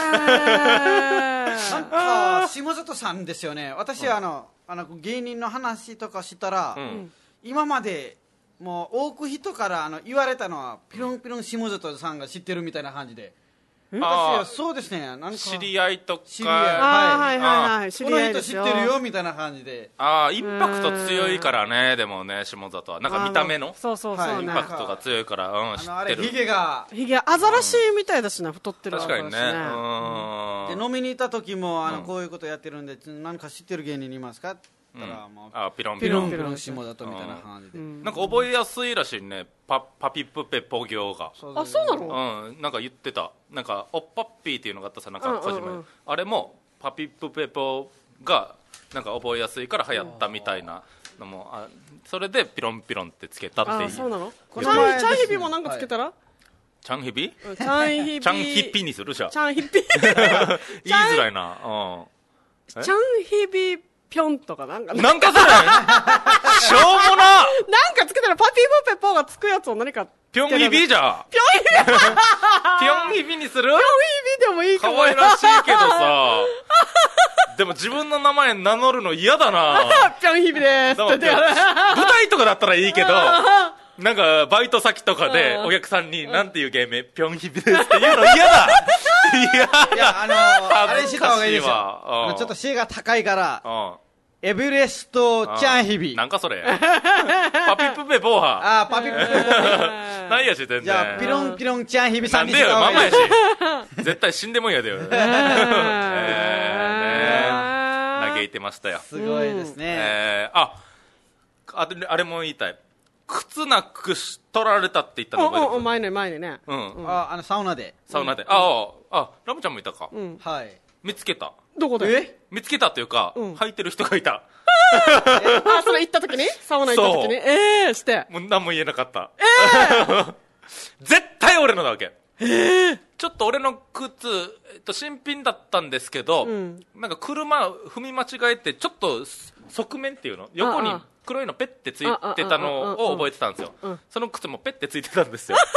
なんか下里さんですよね。私、うん、あのあの芸人の話とかしたら、うん、今までもう多く人からあの言われたのはピロンピロン下里さんが知ってるみたいな感じで。私はそうですね、なんか知り合いとか、 知り合い、 はいはいはい、 この人知ってるよみたいな感じで。 ああ、インパクト強いからね。でもね、下里はなんか見た目のそうそうそう、 インパクトが強いから、うん、知ってる。 あれヒゲがヒゲアザラシみたいだしな、太ってる。 確かにね。 で飲みに行った時もあのこういうことやってるんで、何か知ってる芸人いますか？ あ、ピロンピロンピロン下里みたいな感じで、 なんか覚えやすいらしいね。パパピプペポ行が。 あ、そうなの？ うん、なんか言ってた。なんかおっぱっぴーっていうのがあったさ、なんか小島、あれもパピプペポがなんか覚えやすいから流行ったみたいなのも、あ、それでピロンピロンってつけたっていう。 あ、そうなの？チャンチャンヒビもなんかつけたら？ チャンヒビ？ チャンヒビ。 チャンヒッピにするじゃん。 チャンヒッピ。 言いづらいな。うん。 チャンヒビピョンとかなんかなんかそれしょうもな。 なんかつけたらパピーポペポがつくやつを何かピョンヒビじゃ。 ピョンヒビピョンヒビにする？ピョンヒビでもいいかも。 可愛らしいけどさ。でも自分の名前名乗るの嫌だな。 ピョンヒビです。 舞台とかだったらいいけど、 なんかバイト先とかでお客さんになんていう芸名ピョンヒビですって言うの嫌だ嫌だ。 いやあのー、あれした方がいいですよ。 あのちょっと背が高いからうんエベレストチャンヒビ。 なんかそれパピプペボーハああパピプペボーハないやし全然。 じゃあピロンピロンチャンヒビさなんんにでよママやした方がいいし絶対死んでもんやでよ、えー、ね嘆いてましたよ。 すごいですね、 えー、あああれも言いたい。靴なくし取られたって言ったの覚えてます？ おお前ね前にね、 うん、 ああのサウナでサウナで、うん、あああラムちゃんもいたか、 うん、 はい見つけた。 どこで？ え見つけたっていうか、うん、履いてる人がいた。 あそれ行った時にサウナ行った時にええー、してもう何も言えなかった、 えー、 絶対俺のだわけ。 えー、 ちょっと俺の靴、えっと、新品だったんですけど、うん、なんか車踏み間違えてちょっと側面っていうの横に黒いのペッてついてたのを覚えてたんですよ、うん、その靴もペッてついてたんですよ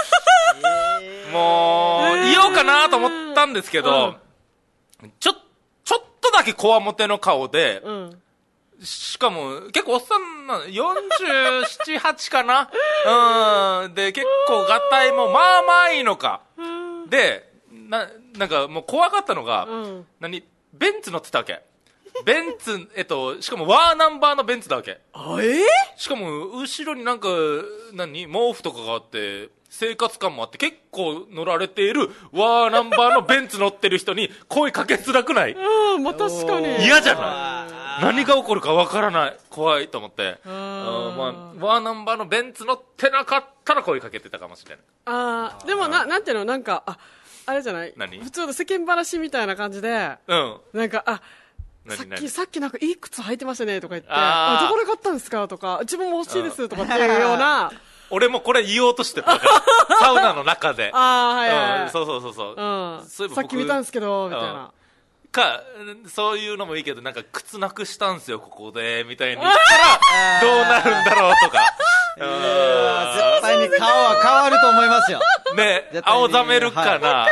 もう、えー、言おうかなと思ったんですけど、うん、ちょちょっとだけこわもての顔で、うん、しかも結構おっさんなよんじゅうなな、はちかなうんで結構がたいもまあまあいいのかで な, なんかもう怖かったのが、うん、何ベンツ乗ってたわけ。ベンツ、えっと、しかもワーナンバーのベンツだわけ。 あえー、 しかも後ろになんか何毛布とかがあって生活感もあって結構乗られているワーナンバーのベンツ乗ってる人に声かけづらくない？ うん、まあ確かに嫌じゃない？何が起こるかわからない、怖いと思って、あ、まあ、ワーナンバーのベンツ乗ってなかったら声かけてたかもしれない。 ああでもな、なんていうの、なんかああれじゃない、 何普通の世間話みたいな感じで、うん、なんかあさっきさっきなんかいい靴履いてましたねとか言って、ああどこで買ったんですかとか、自分も欲しいですとかっていうような俺もこれ言おうとしてたサウナの中で、 ああはいはい、 うん、そうそうそうそう、うん、そういえば僕さっき見たんですけどみたいな、うんかそういうのもいいけど、なんか靴なくしたんすよここでみたいに言ったらどうなるんだろうとかいや絶対に顔は変わると思いますよね。青ざめるかな、はい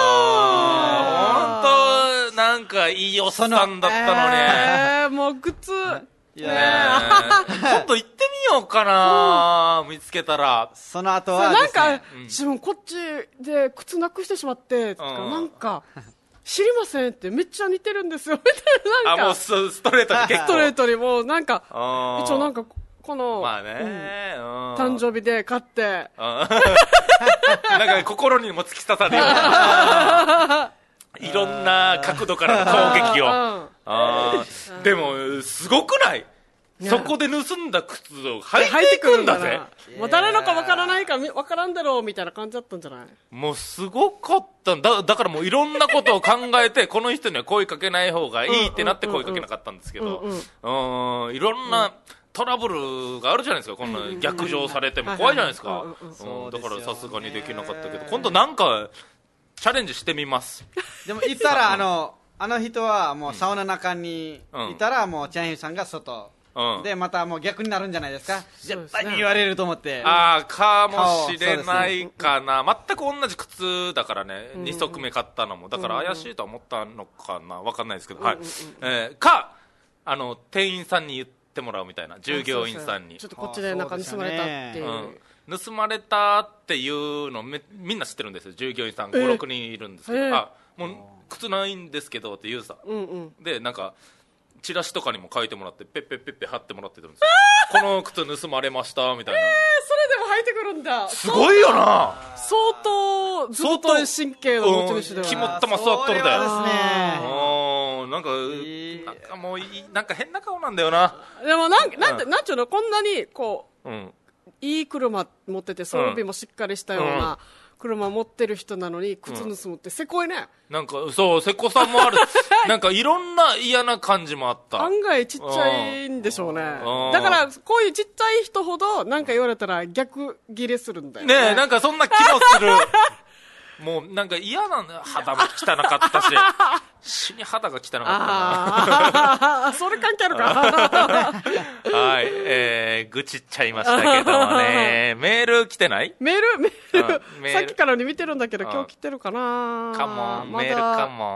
、本当なんかいいおっさんだったのに、 えー、もう靴いや今度行ってみようかな、うん、見つけたら。 その後はです、ね、 なんか、うん、自分こっちで靴なくしてしまって、うん、なんか知りませんってめっちゃ似てるんですよみたいな、なんかあもうストレートに結構ストレートにもうなんか一応なんかこの、 まあね、うん、 誕生日で買ってなんか心にも突き刺さるようないろんな角度からの攻撃をあでもすごくない？そこで盗んだ靴を履いてくるんだぜ。 もう誰のかわからないかわからんだろうみたいな感じだったんじゃない？ もうすごかったんだ。だからもういろんなことを考えてこの人には声かけない方がいいってなって声かけなかったんですけど、いろんなトラブルがあるじゃないですか。こんな逆上されても怖いじゃないですか。だからさすがにできなかったけど、今度なんかチャレンジしてみます。 でも行ったらあのあの人はもうサウナ中にいたらもうチャンヒさんが外うん、でまたもう逆になるんじゃないですか。絶対に言われると思って。 ああかもしれないかな、ね、全く同じ靴だからね、うん、に足目買ったのもだから怪しいとは思ったのかな、分かんないですけど、うんはいえー、かあの店員さんに言ってもらうみたいな、従業員さんにちょっとこっちでなんか盗まれたっていう、 うん、盗まれたっていうのめみんな知ってるんですよ。従業員さんご、ろくにんいるんですけど、えー、あもう靴ないんですけどって言うさ、うんうん、でなんかチラシとかにも書いてもらってペッペッペッペ貼ってもらってるんですよこの靴盗まれましたみたいな。えー、 それでも履いてくるんだ。 すごいよな。 相当ずっと神経の持ち主では、 うん、肝っ玉座っとるだよ。 そうですね。 なんか、えー、なんかもういなんか変な顔なんだよな。 でもなんなんて、うん、なんちゅうの、こんなにこう、うん、いい車持ってて装備もしっかりしたような、うん車持ってる人なのに靴盗むってせこいね、 うん、なんかそうせこさもあるなんかいろんな嫌な感じもあった。 案外ちっちゃいんでしょうね。だからこういうちっちゃい人ほどなんか言われたら逆ギレするんだよね。 ねえなんかそんな気もするもうなんか嫌なんだよ。肌も汚かったし死に肌が汚かったなあそれ関係あるかはい、えー、愚痴っちゃいましたけどもねメール来てない？ メールメール、うん、メールさっきから見てるんだけど、うん、今日来てるかな。 カモンメールカモン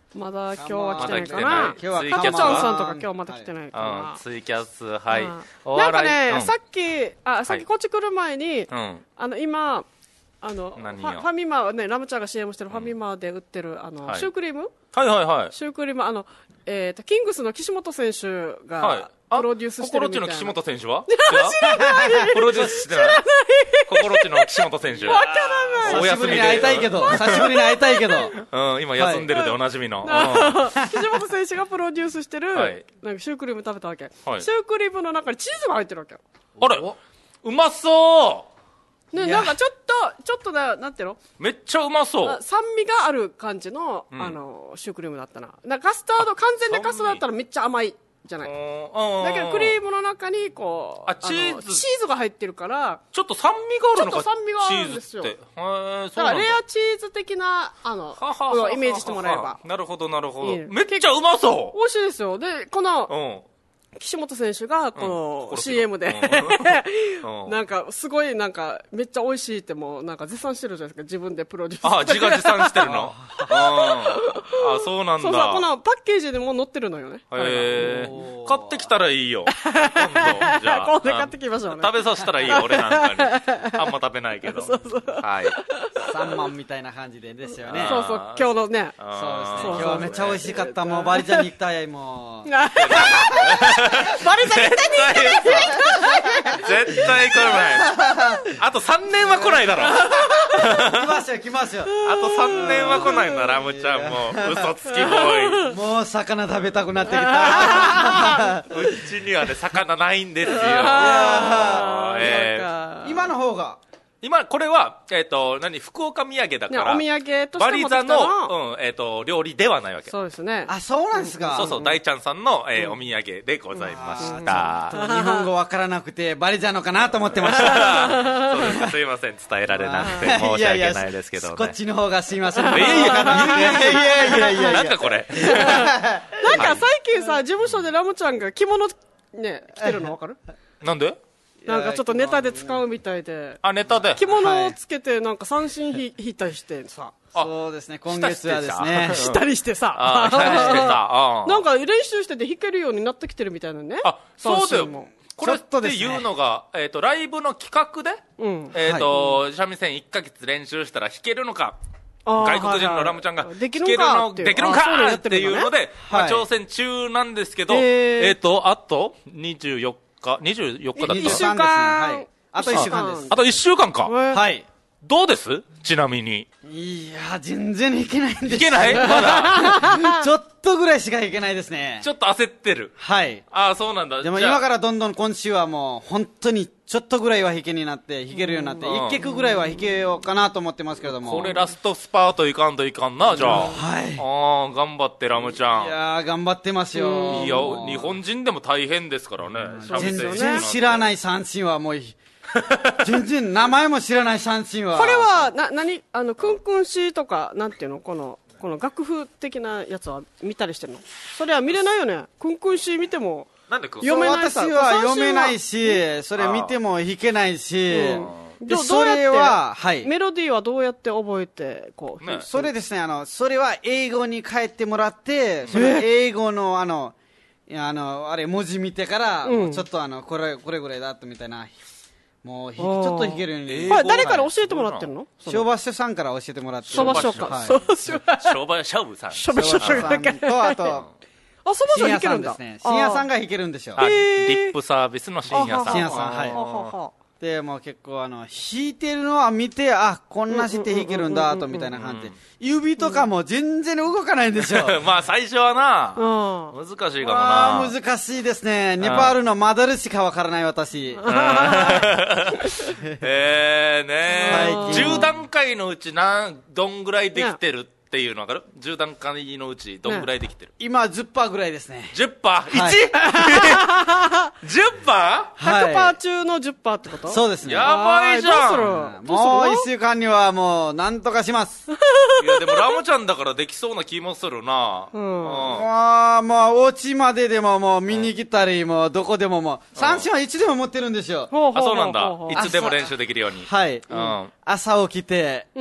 まだ今日は来てないかな。 まだ来てない。 かとちゃんさんとか今日まだ来てないかな。 うん、ツイキャス、はい。 なんかね、さっき、あ、さっきこっち来る前に、あの、今、あの、ファミマ、ね、ラムちゃんが シーエム してるファミマで売ってる、あの、シュークリームはいはいはい。 シュークリーム、あの、えっと、キングスの岸本選手が、プロデュースしてるみたいな。 心地の岸本選手は知らないプロデュースしてない心地の岸本選手。 わからない。久しぶりに会いたいけど、久しぶりに会いたいけど。 うん、今休んでるでおなじみの。 岸本選手がプロデュースしてる、なんかシュークリーム食べたわけ。シュークリームの中にチーズが入ってるわけよ。 あれうまそうね、なんかちょっと、ちょっとだ、なんていうのめっちゃうまそう。 酸味がある感じの、あの、シュークリームだったな。なんかカスタード、完全なカスタードだったらめっちゃ甘い。じゃない。だけどクリームの中にこうあチーズチーズが入ってるからちょっと酸味があるのか。 ちょっと酸味があるんですよ。 チーズってへーだからレアチーズ的なあのイメージしてもらえば。 なるほどなるほど。めっちゃうまそう。 美味しいですよ。でこの岸本選手がこの シーエム でなんかすごいなんかめっちゃ美味しいってもうなんか絶賛してるじゃないですか。自分でプロデュース。 あ自画自賛してるの。あそうなんだ。 そうそうこのパッケージでも載ってるのよね。 へえ買ってきたらいいよ。今度じゃあ今度買ってきましょうね。 食べさせたらいいよ俺なんかに。あんま食べないけど。そうそうはい。 サンマンみたいな感じでですよね。 そうそう今日のね。そうですね。 今日はめっちゃ美味しかった。もうバリちゃんに行きたいもう。 バリちゃん絶対に行かない絶対来ないあとさんねんは来ないだろ来ますよ来ますよあとさんねんは来ないんだラムちゃんも嘘つきボーイもう魚食べたくなってきたうちにはね魚ないんですよ、 えー、今の方が今これは、えー、と何福岡土産だからお土産としてバリザの、うんえー、と料理ではないわけ。 そうですね。 あそうなんですか。 そうそう大ちゃんさんの、えー、お土産でございました。 日本語わからなくてバリザのかなと思ってましたそうですすいません伝えられなくて申し訳ないですけどね。 こっちの方がすいません。いやいやいやいやいやいやなんかこれなんか最近さ事務所でラムちゃんが着物ね着てるのわかる？ なんで？ なんかちょっとネタで使うみたいで。 あ、ネタで着物をつけて、なんか三振引いたりしてさ。 そうですね、今月はですね。 したりしてさ。 あ、したりしてさ。 なんか練習してて弾けるようになってきてるみたいなね。 あ、そうだよ。これっていうのが、えっと、ライブの企画で、えっと、三味線いっかげつ練習したら弾けるのか。外国人のラムちゃんが弾けるのできるのかっていうので、挑戦中なんですけど、えっと、あとにじゅうよっかにじゅうよっかだったいっしゅうかん、はい、 あといっしゅうかんです。 あといっしゅうかんか。 はい。 どうですちなみに。 いや全然いけないんです。 いけないまだちょっとぐらいしかいけないですね。 ちょっと焦ってる。 はい。 ああ、そうなんだ。 でも今からどんどん今週はもう本当にちょっとぐらいは弾けになって弾けるようになっていっきょくぐらいは弾けようかなと思ってますけれども。 これラストスパートいかんといかんな、じゃあ。 はい。 ああ、頑張ってラムちゃん。 いやー頑張ってますよ。 いや、日本人でも大変ですからね。 全然知らない三振はもう全然名前も知らない三振は。 これはな何あのクンクンシとかなんていうのこのこの楽譜的なやつは見たりしてるの？それは見れないよね。クンクンシ見ても読めないさ。 私は読めないし、それ見ても弾けないし。うん、でそれは、はい、 メロディーはどうやって覚えてこう、 ね、それですねあのそれは英語に変えてもらってその英語のあのいやあのあれ文字見てから、うん、ちょっとあのこれこれぐらいだとみたいな。もうちょっと弾けるように。 これ誰から教えてもらってるの？ 小場所さんから教えてもらってる。 小場所か。 小場所さん。 小場所さんとあとあそば所弾けるんだ。 深夜さんが弾けるんでしょ。 リップサービスの深夜さん。 深夜さんはい。でもう結構あの弾いてるのは見てあこんなして弾けるんだとみたいな感じで指とかも全然動かないんですよ。 まあ最初はな難しいかもな。 難しいですね。ネパールのマダルしかわからない私。 えーねじゅう段階のうちなんどんぐらいできてるっていうの分かる？じゅう段階のうちどんぐらいできてる？ 今 じゅっパーセント ぐらいですね。 じゅっパーセント？ いち？ じゅっパーセント？ ひゃくパーセント 中の じゅっパーセント ってこと？ そうですね。 やばいじゃん。 もういっしゅうかんにはもうなんとかします。 いやでもラムちゃんだからできそうな気もするな。うん。 まあもうお家まででももう見に来たりもうどこでももう三振はいつでも持ってるんですよ。 あそうなんだ。いつでも練習できるように。 はい。うん。朝起きて。うん。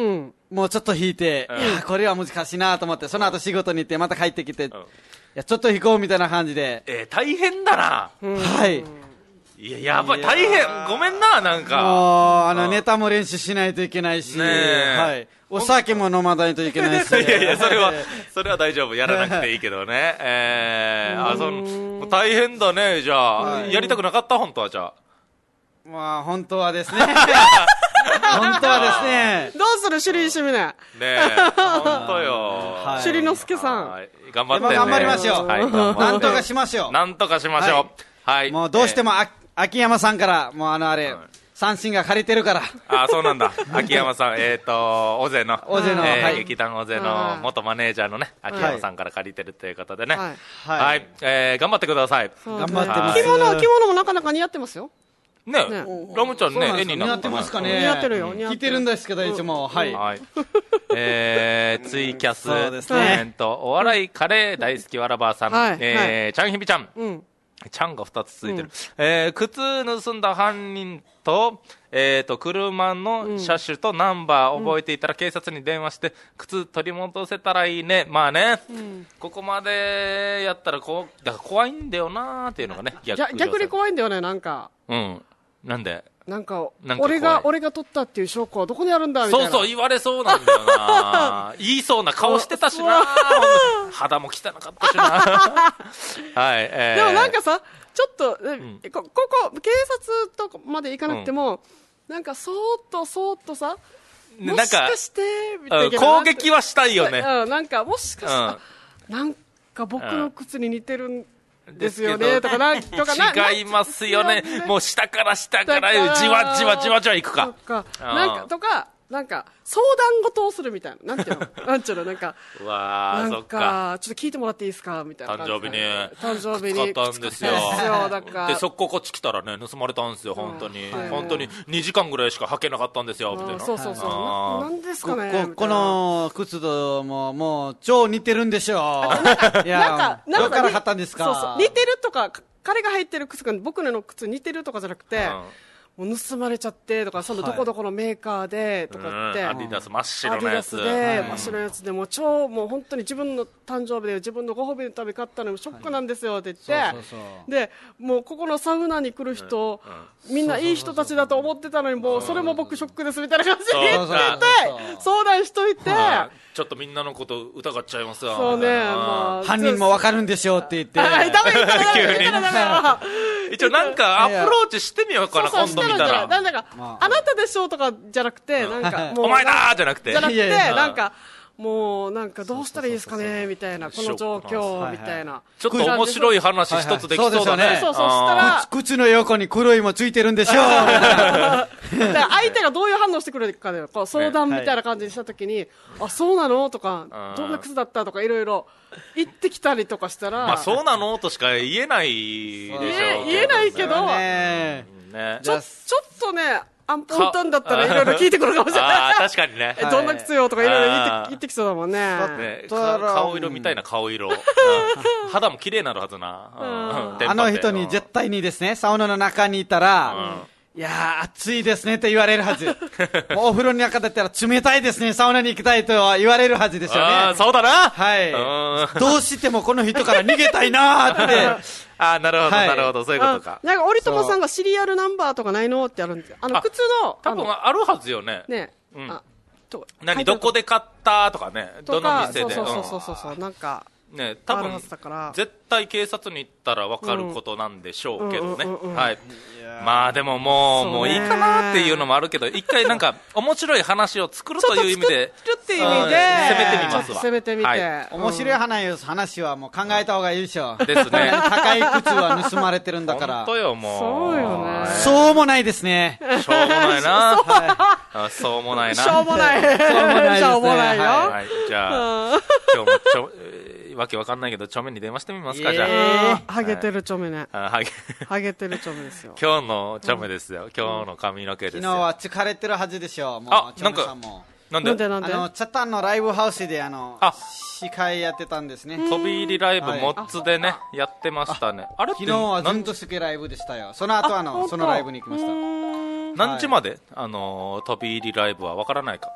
もうちょっと弾いて、うん、いやこれは難しいなと思って、その後仕事に行ってまた帰ってきて、うん、いやちょっと弾こうみたいな感じで、 えー、大変だな、 うん、はいいややばい大変ごめんななんかもうあのネタも練習しないといけないし、はい、お酒も飲まないといけないしいやいやそれはそれは大丈夫やらなくていいけどねえー、あその大変だねじゃあ、はい、やりたくなかった本当はじゃあまあ本当はですね本当はですねどうするシュリーシミネねえ本当よ、 はい、シュリノスケさん、はい、 頑張ってね頑張りましょう、はい、なんとかしましょうなんとかしましょう、はいはい、 もうどうしても、えー、秋山さんからもうあのあれ、はい、三振が借りてるからあそうなんだ秋山さんえっと尾瀬の尾瀬の、 えーはい、 劇団尾瀬の元マネージャーのね秋山さんから借りてるということでねはい、 はいはいえー、頑張ってください頑張ってます着物着物もなかなか似合ってますよねねラムちゃんね絵になってますかね似合ってるよ着てるんですけどいつも、うん、はい、 はいえー、ツイキャスコメントお笑いカレー大好きわらばさん、はいえー、ちゃんひびちゃん、うんちゃんがふたつついてる、うんえー、靴盗んだ犯人と、えー、と車の車種とナンバー覚えていたら警察に電話して靴取り戻せたらいいねまあね、うん、ここまでやったらこうだから怖いんだよなーっていうのがね逆, 逆に怖いんだよねなんかうんなんでなんか俺が俺が取ったっていう証拠はどこにあるんだみたいなそうそう言われそうなんだよな言いそうな顔してたしな肌も汚かったしなはい、えー、 でもなんかさちょっと、うん、こ, ここ警察とかまで行かなくても、うん、なんかそーっとそーっとさもしかしてみたいな、 うん、攻撃はしたいよね、 うん、なんかもしかしたら、うん、なんか僕の靴に似てるんですよねとかなんとかな違いますよねもう下から下からじわじわじわじわいくかとかなんかとかなんか相談事をするみたいななんていうのなんていうのなんかうわなんかちょっと聞いてもらっていいですかみたいな誕生日に誕生日に買ったんですよだからで速攻こっち来たらね盗まれたんですよ本当に、はい、本当ににじかんぐらいしか履けなかったんですよみたいなそうそうそうななんですかねこ, こ, この靴とももう超似てるんでしょういやなんかどこから買ったんですかそうそう似てるとか彼が入ってる靴が僕の靴似てるとかじゃなくて、うんもう盗まれちゃってとかそのどこどこのメーカーでとかって、 はい、アディダス真っ白なやつアディダスで、はい、真っ白なやつでもう超もう本当に自分の誕生日で自分のご褒美のため買ったのにショックなんですよって言って、はい、そうそうそうでもうここのサウナに来る人、うんうん、みんないい人たちだと思ってたのにもうそれも僕ショックですみたいな感じで言ってて相談しといて、 はい、ちょっとみんなのこと疑っちゃいますよそうね、まあ、 犯人も分かるんでしょうって言ってダメダメダメダメ一応なんかアプローチしてみようかな今度見たらなんだか、まあ、あなたでしょうとかじゃなくて、なんかもうお前だーじゃなくてじゃなくてなんかもうなんかどうしたらいいですかねみたいなこの状況みたいなちょっと面白い話一つできそうだねそうそうしたら靴の横に黒いもついてるんでしょうだから相手がどういう反応してくるかでこう相談みたいな感じにしたときにあそうなのとかどんな靴だったとかいろいろ言ってきたりとかしたらまあそうなのとしか言えないでしょ言えないけどねちょちょっとねアンポンタンだったらいろいろ聞いてくるかもしれないあ確かにねどんな靴よとかいろいろ言って言ってきそうだもんねね顔色みたいな顔色肌も綺麗になるはずなあの人に絶対にですねサウナの中にいたら、うん、いやー暑いですねって言われるはずお風呂の中だったら冷たいですねサウナに行きたいとは言われるはずですよねあそうだなはいどうしてもこの人から逃げたいなーってあなるほど、はい、なるほどそういうことかなんか織友さんがシリアルナンバーとかないのってあるんですよあの靴の多分あるはずよねね、 うん、あと何どこで買ったとかねどの店でそうそうそうそうそう、うん、なんかね多分絶対警察に行ったら分かることなんでしょうけどねはいまあでももうもういいかなっていうのもあるけど一回なんか面白い話を作るという意味で作るっていう意味で攻めてみますわ攻めてみて、はい、 面白い話はもう考えた方がいいでしょですね高い靴は盗まれてるんだから本当よもうそうよねそうもないですねしょうもないなあそうもないなしょうもないしょうもないしょうもないよはいじゃあ今日もちょわけわかんないけどチョメに電話してみますかじゃあハゲてるチョメねハゲハゲてるチョメですよ今日のチョメですよ、うん、今日の髪の毛ですよ昨日は疲れてるはずでしょもうあなんかなんでなんであのチャタンのライブハウスであのあ司会やってたんですね飛び入りライブモッツでね、はい、やってましたねあれ昨日はずんとすけライブでしたよその後あのそのライブに行きました何時まで、はい、あの飛び入りライブはわからないか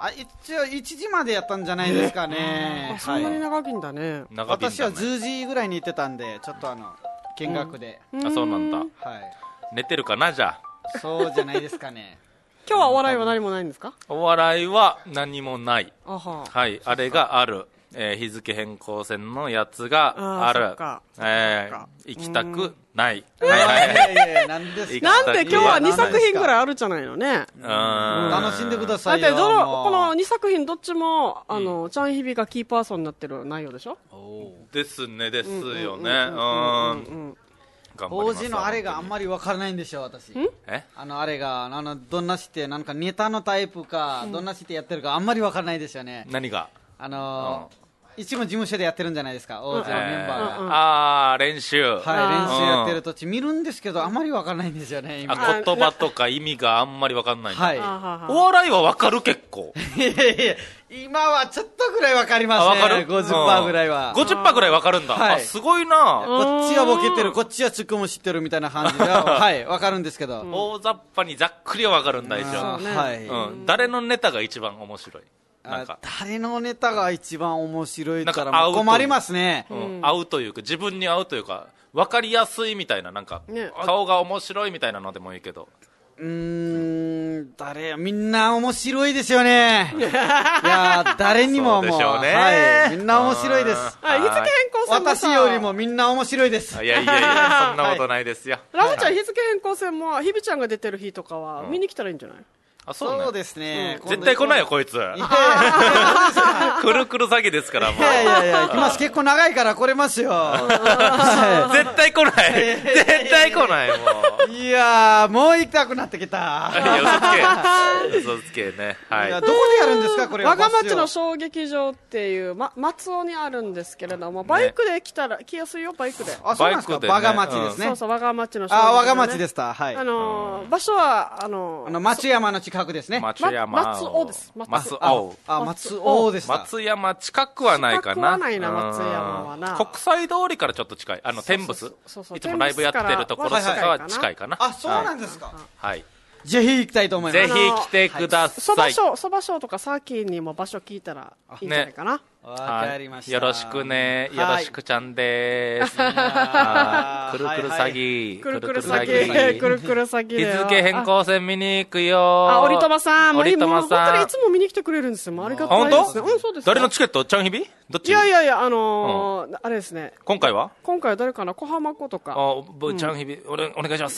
あ一応いちじまでやったんじゃないですかね。 そんなに長いんだね。 私はじゅうじぐらいに行ってたんで、ちょっとあの見学で、 うん、あそうなんだ、はい、寝てるかなじゃあそうじゃないですかね。 今日はお笑いは何もないんですか？ お笑いは何もない。 あは、 はい、あれがある、えー、日付変更線のやつがある。あ、えー、行きたくない。 はいはいはい。なんでなんで今日はにさく品ぐらいあるじゃないのね。 うん、楽しんでくださいよ。 だってどのこのにさく品どっちもあの、うん、チャンヒビがキーパーソンになってる内容でしょ。 ですねですよね。うん。 王子のあれがあんまり分からないんでしょ私。 えあのあれがあのどんなしてなんかネタのタイプか、うん、どんなしてやってるかあんまり分からないですよね。 何があのーうん、いつも事務所でやってるんじゃないですか王子のメンバーが、えー、 ああ練習はい練習やってる途中見るんですけどあんまり分からないんですよね。今あ言葉とか意味があんまり分かんないんだ、 はい、 お笑いは分かる結構。 いやいや今はちょっとぐらい分かりますね。分かる ごじゅっパーセント ぐらいはごじゅっパーセント ぐらい分かるんだ、はい、あすごいな。 こっちはボケてるこっちはツッコミ知ってるみたいな感じではい分かるんですけど、うん、 大雑把にざっくりは分かるんだ一応、 ねはいうん、誰のネタが一番面白い？なんか誰のネタが一番面白いったら困りますね、 うん、合うというか自分に合うというか分かりやすいみたいななんか、ね、顔が面白いみたいなのでもいいけど、 うーん誰みんな面白いですよね。いや誰にももうそうでしょうね、 はい、みんな面白いです。 あ日付変更線も私よりもみんな面白いです。 いやいやいやそんなことないですよ、 はい、ラムちゃん日付変更線もひびちゃんが出てる日とかは見に来たらいいんじゃない？ あ そう, ね、 そうですね、 うん、絶対来ないよこいつ。くるくる詐欺ですからもう。いやいやいや来ます結構長いから来れますよ。 絶対来ない絶対来ないもう。 いやーもう行きたくなってきた。 嘘つけ嘘つけね、はい、いやどこでやるんですかこれ。 我が町の小劇場っていう、ま、松尾にあるんですけれどもバイクで来たら、ね、来やすいよバイクで。 あそうなんですか、ね、我が町ですね、 うん、そうそう我が町の小劇場、ね、 あ我が町でした、はい、 あのー、場所はあのー、 あの松山の近くですね。 松山、 ま、松尾です。 松尾。 あ、松尾でした。 松山近くはないかな。 近くはないな、松山はな。 国際通りからちょっと近い。あの、天仏。そうそういつもライブやってるところとかは近いかな。 あ、そうなんですか。 はい。 ぜひ行きたいと思います。 ぜひ来てください。 そば賞、そば賞とかサーキーにも場所聞いたらいいんじゃないかな。 わかりました。 よろしくね。よろしくちゃんでーす。くるくる詐欺。 くるくる詐欺。くるくる詐欺。 日付変更線見に行くよ。 あ、折友さん。 折友さん。 本当にいつも見に来てくれるんですよ。ありがたいですね。 本当？うん、そうです。誰のチケット？ちゃんひび？どっち？ いやいやいや、あのー、あれですね。 今回は？ 今回は誰かな？小浜子とか。 あ、ちゃんひび、お願いします。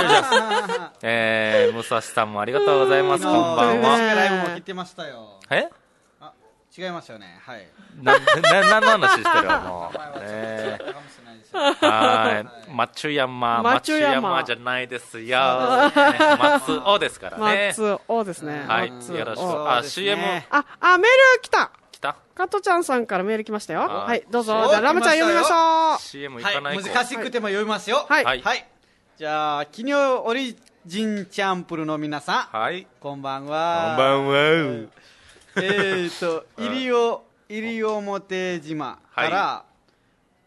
えー、武蔵さんもありがとうございます。こんばんは。 ライブも来てましたよ。 え？ 違いますよね。はい。 な、な、何の話してるわ、もう。えー、はい。松山、松山じゃないですよ。松尾ですからね。 松尾ですね。 はい。よろしく。あ、シーエム。 あ、あ、メール来た。 来た。 加トちゃんさんからメール来ましたよ。はい、どうぞ。じゃあ、ラムちゃん読みましょう。 シーエム 行かない。 難しくても読みますよ。 はい。 はい。じゃあ、企業オリジンチャンプルの皆さん。はい。 こんばんは。 こんばんは。 えっと、西表島から、はい、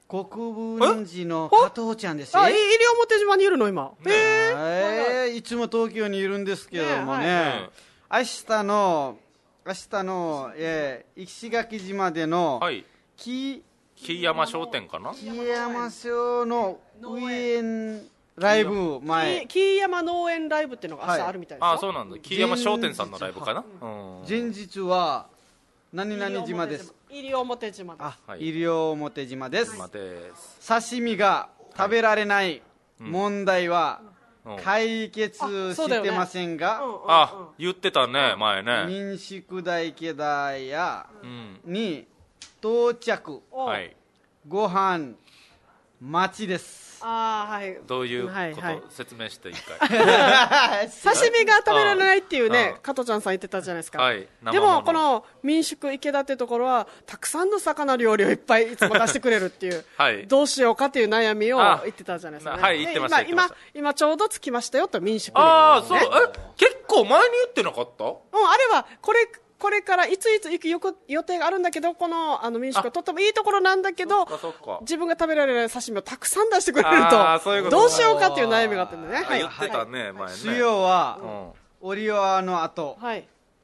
国分寺の加藤ちゃんですよ。 あ、西表島にいるの今。 へえ。いつも東京にいるんですけどもね、ねはい、明日の、明日の、えー、石垣島での、 はい、 木山商店かな木山商の上園ライブ前木山農園ライブっていうのが明日あるみたいですよ、はい、 あそうなんだ。木山商店さんのライブかな、うん、 前日は何々島です。 西表島です。 あ、はい、西表島です。 はい、 刺身が食べられない問題は解決してませんが、 うん、あ、言ってたね前ね。 民宿大家大屋に到着、 はい、 ご飯待ちです。 あはい、 どういうこと、はいはい、説明していいかい。 刺身が食べられないっていうね、加トちゃんさん言ってたじゃないですか、はい、でもこの民宿池田ってところはたくさんの魚料理をいっぱいいつも出してくれるっていう、はい、どうしようかっていう悩みを言ってたじゃないですか、ね、 はい言ってました。 今, 今, 今ちょうど着きましたよと民宿に、 ね、ああそうえ結構前に言ってなかった？うんあれはこれこれからいついつ行く予定があるんだけどこのあの民宿はとってもいいところなんだけど自分が食べられない刺身をたくさん出してくれるとどうしようかっていう悩みがあってね、 はい、言ってたね、はい、前ね。 水曜は、うん、オリオアの後、 はい、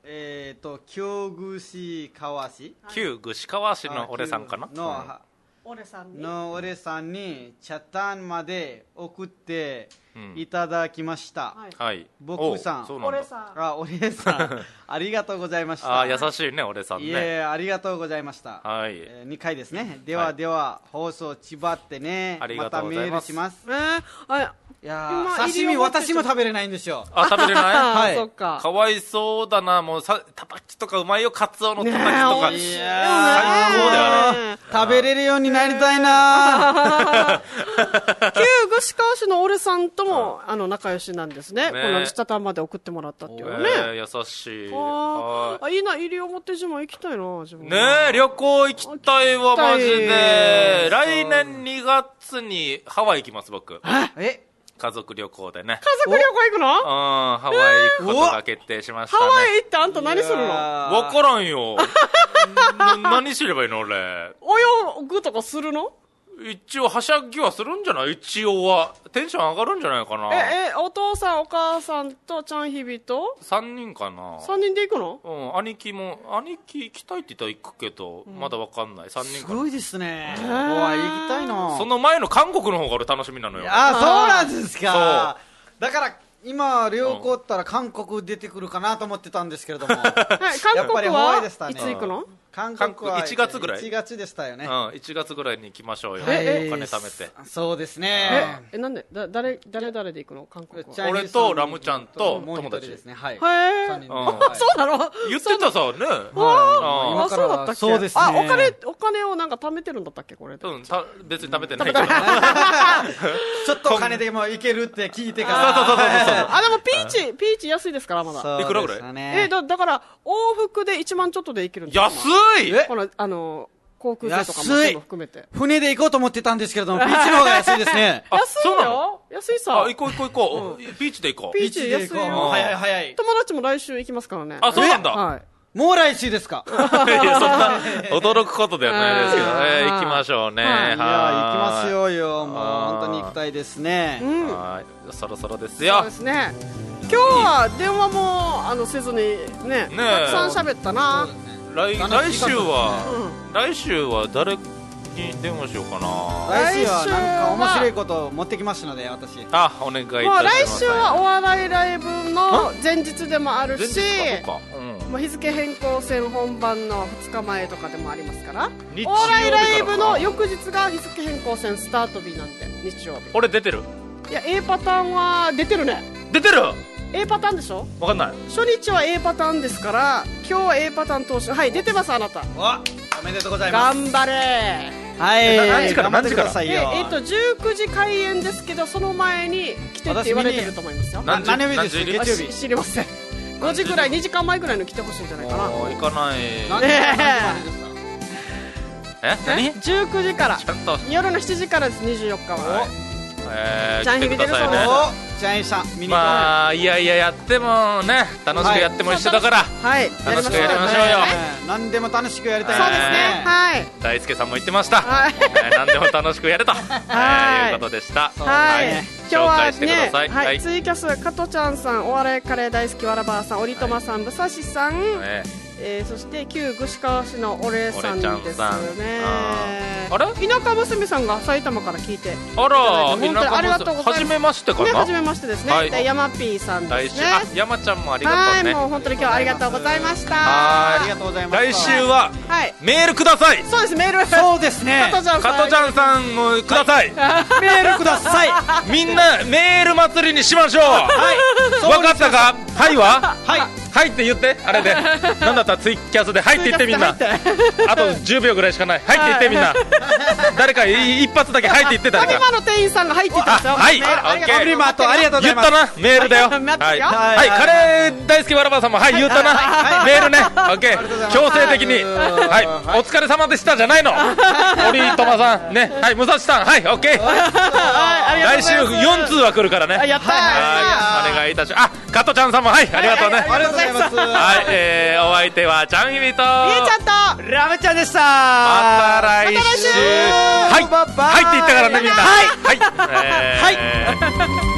えっ、ー、と旧串川市旧串川市の俺さんかなの、 うん、俺さんにの俺さんにチャタンまで送っていただきました、 うん、はい、 僕さん俺さんあ俺さんありがとうございましたあ優しいね俺さんねいえありがとうございました、 はい、 えー、にかいですねでは、はい、では放送ちばってねありがとうございます、 またメールします、 えー、あいや刺身私も食べれないんですよあ食べれない、 はい、そっかかわいそうだなもうさたたきとかうまいよカツオのたたきとか、ね、 いや最高だよね食べれるようになりたいな旧串川市の俺さんとも、うん、あの仲良しなんですね、ねこの下田まで送ってもらったっていうね、 えー、優しいああいいな西表島行きたいな自分ねえ旅行行きたいわマジで来年にがつにハワイ行きます僕え家族旅行でね家族旅行行くのうんハワイ行くことが決定しましたねハワイ行ってあんた何するのわからんよ何すればいいの俺泳ぐとかするの一応はしゃぎはするんじゃない一応はテンション上がるんじゃないかなええお父さんお母さんとちゃんひびとさんにんかなさんにんで行くのうん兄貴も兄貴行きたいって言ったら行くけど、うん、まだわかんないさんにんかなすごいですねハワイ行きたいなその前の韓国の方が俺楽しみなのよあそうなんですかだから今旅行ったら韓国出てくるかなと思ってたんですけれども、はい、 韓国はいつ行くの韓国はいちがつぐらいいちがつでしたよねうんいちがつぐらいに行きましょうよ、 はい、 お金貯めてそうですねええなんでだ誰誰誰で行くの韓国は俺とラムちゃんと友達ですねはいへえ、うん、そうなの言ってたさねああそうだったっけそうですねあお金お金をなんか貯めてるんだったっけこれうんた別に貯めてないけどちょっとお金でもいけるって聞いてからそうそうそうそうあでもピーチピーチ安いですからまだいくらぐらいえだだから往復でいちまんちょっとで行けるんです安いこのあの航空税とかも全部含めて船で行こうと思ってたんですけれどもピーチの方が安いですね安いよ安いさあ行こう行こう行こうピーチで行こうピーチ安いよ早い早い友達も来週行きますからねあそうなんだはいもう来週ですかいやそんな驚くことではないですけどね行きましょうね、はい、いや行きますよよもう本当に行きたいですね、 うん、 はいそろそろですよそうですね今日は電話もあのせずにねねたくさん喋ったな、 来, 来週は、うん、来週は誰に電話しようかな来週はなんか面白いことを持ってきましたので私あお願いいたしまます来週はお笑いライブの前日でもあるしうん、 日付変更戦本番のふつかまえとかでもありますからお笑いライブの翌日が日付変更戦スタート日なんで日曜日俺出てるいや A パターンは出てるね出てる A パターンでしょわかんない初日は A パターンですから今日は A パターン投手はい出てますあなたおめでとうございます頑張れはい何時から何時からえー、とじゅうくじ開演ですけどその前に来てって言われてると思いますよ何時何曜日です月曜日知りませんごじぐらいにじかんまえぐらいの来てほしいんじゃないかな行かない何時何時までですかえ何じゅうくじからちゃんと夜のしちじからですにじゅうよっかはえー、 ちゃんひび出るそうですジャイさん見に行こうまあいやいややってもね楽しくやっても一緒だからはい楽しくやりましょうよ何でも楽しくやりたいそうですねはい大輔さんも言ってましたはい何でも楽しくやるということでしたはい今日はねはいツイキャス加トちゃんさんお笑いカレー大好きわらばーさんおりとまさんぶさしさんえー、そして旧串川市のお礼さんですねあれ田舎娘さんが埼玉から聞いてあら本当にありがとうございます初めましてかな、 ね、初めましてですね、はい、で山 P さんですねあ山ちゃんもありがとうねはいもう本当に今日はありがとうございましたありがとうございます来週は、 はい、 メールくださいそうですメールそうですね加トちゃんさん加トちゃんさんもください、 はい、メールくださいみんなメール祭りにしましょうはい分かったかはいははいはいって言ってあれでなんだったらツイキャスではいって言ってみんなあとじゅうびょうぐらいしかないはいって言ってみんな誰か一発だけはいって言って誰かファミマの店員さんがはいって言ってますよはいオッケーファミマとありがとうございます言ったなメールだよはいはいカレー大好きわらばさんもはい言ったなメールねオッケー強制的にはいお疲れ様でしたじゃないのオリトマさんねはい武蔵さんはいオッケー来週よん通は来るからねやったーお願いいたしますあ加トちゃんさんもはいありがとうねありがとうございますはい、えー、お相手はちゃんひびとみえちゃんとラムちゃんでしたまた来週また来週はいはいって言ったからねみんなはいはい、えー、 はい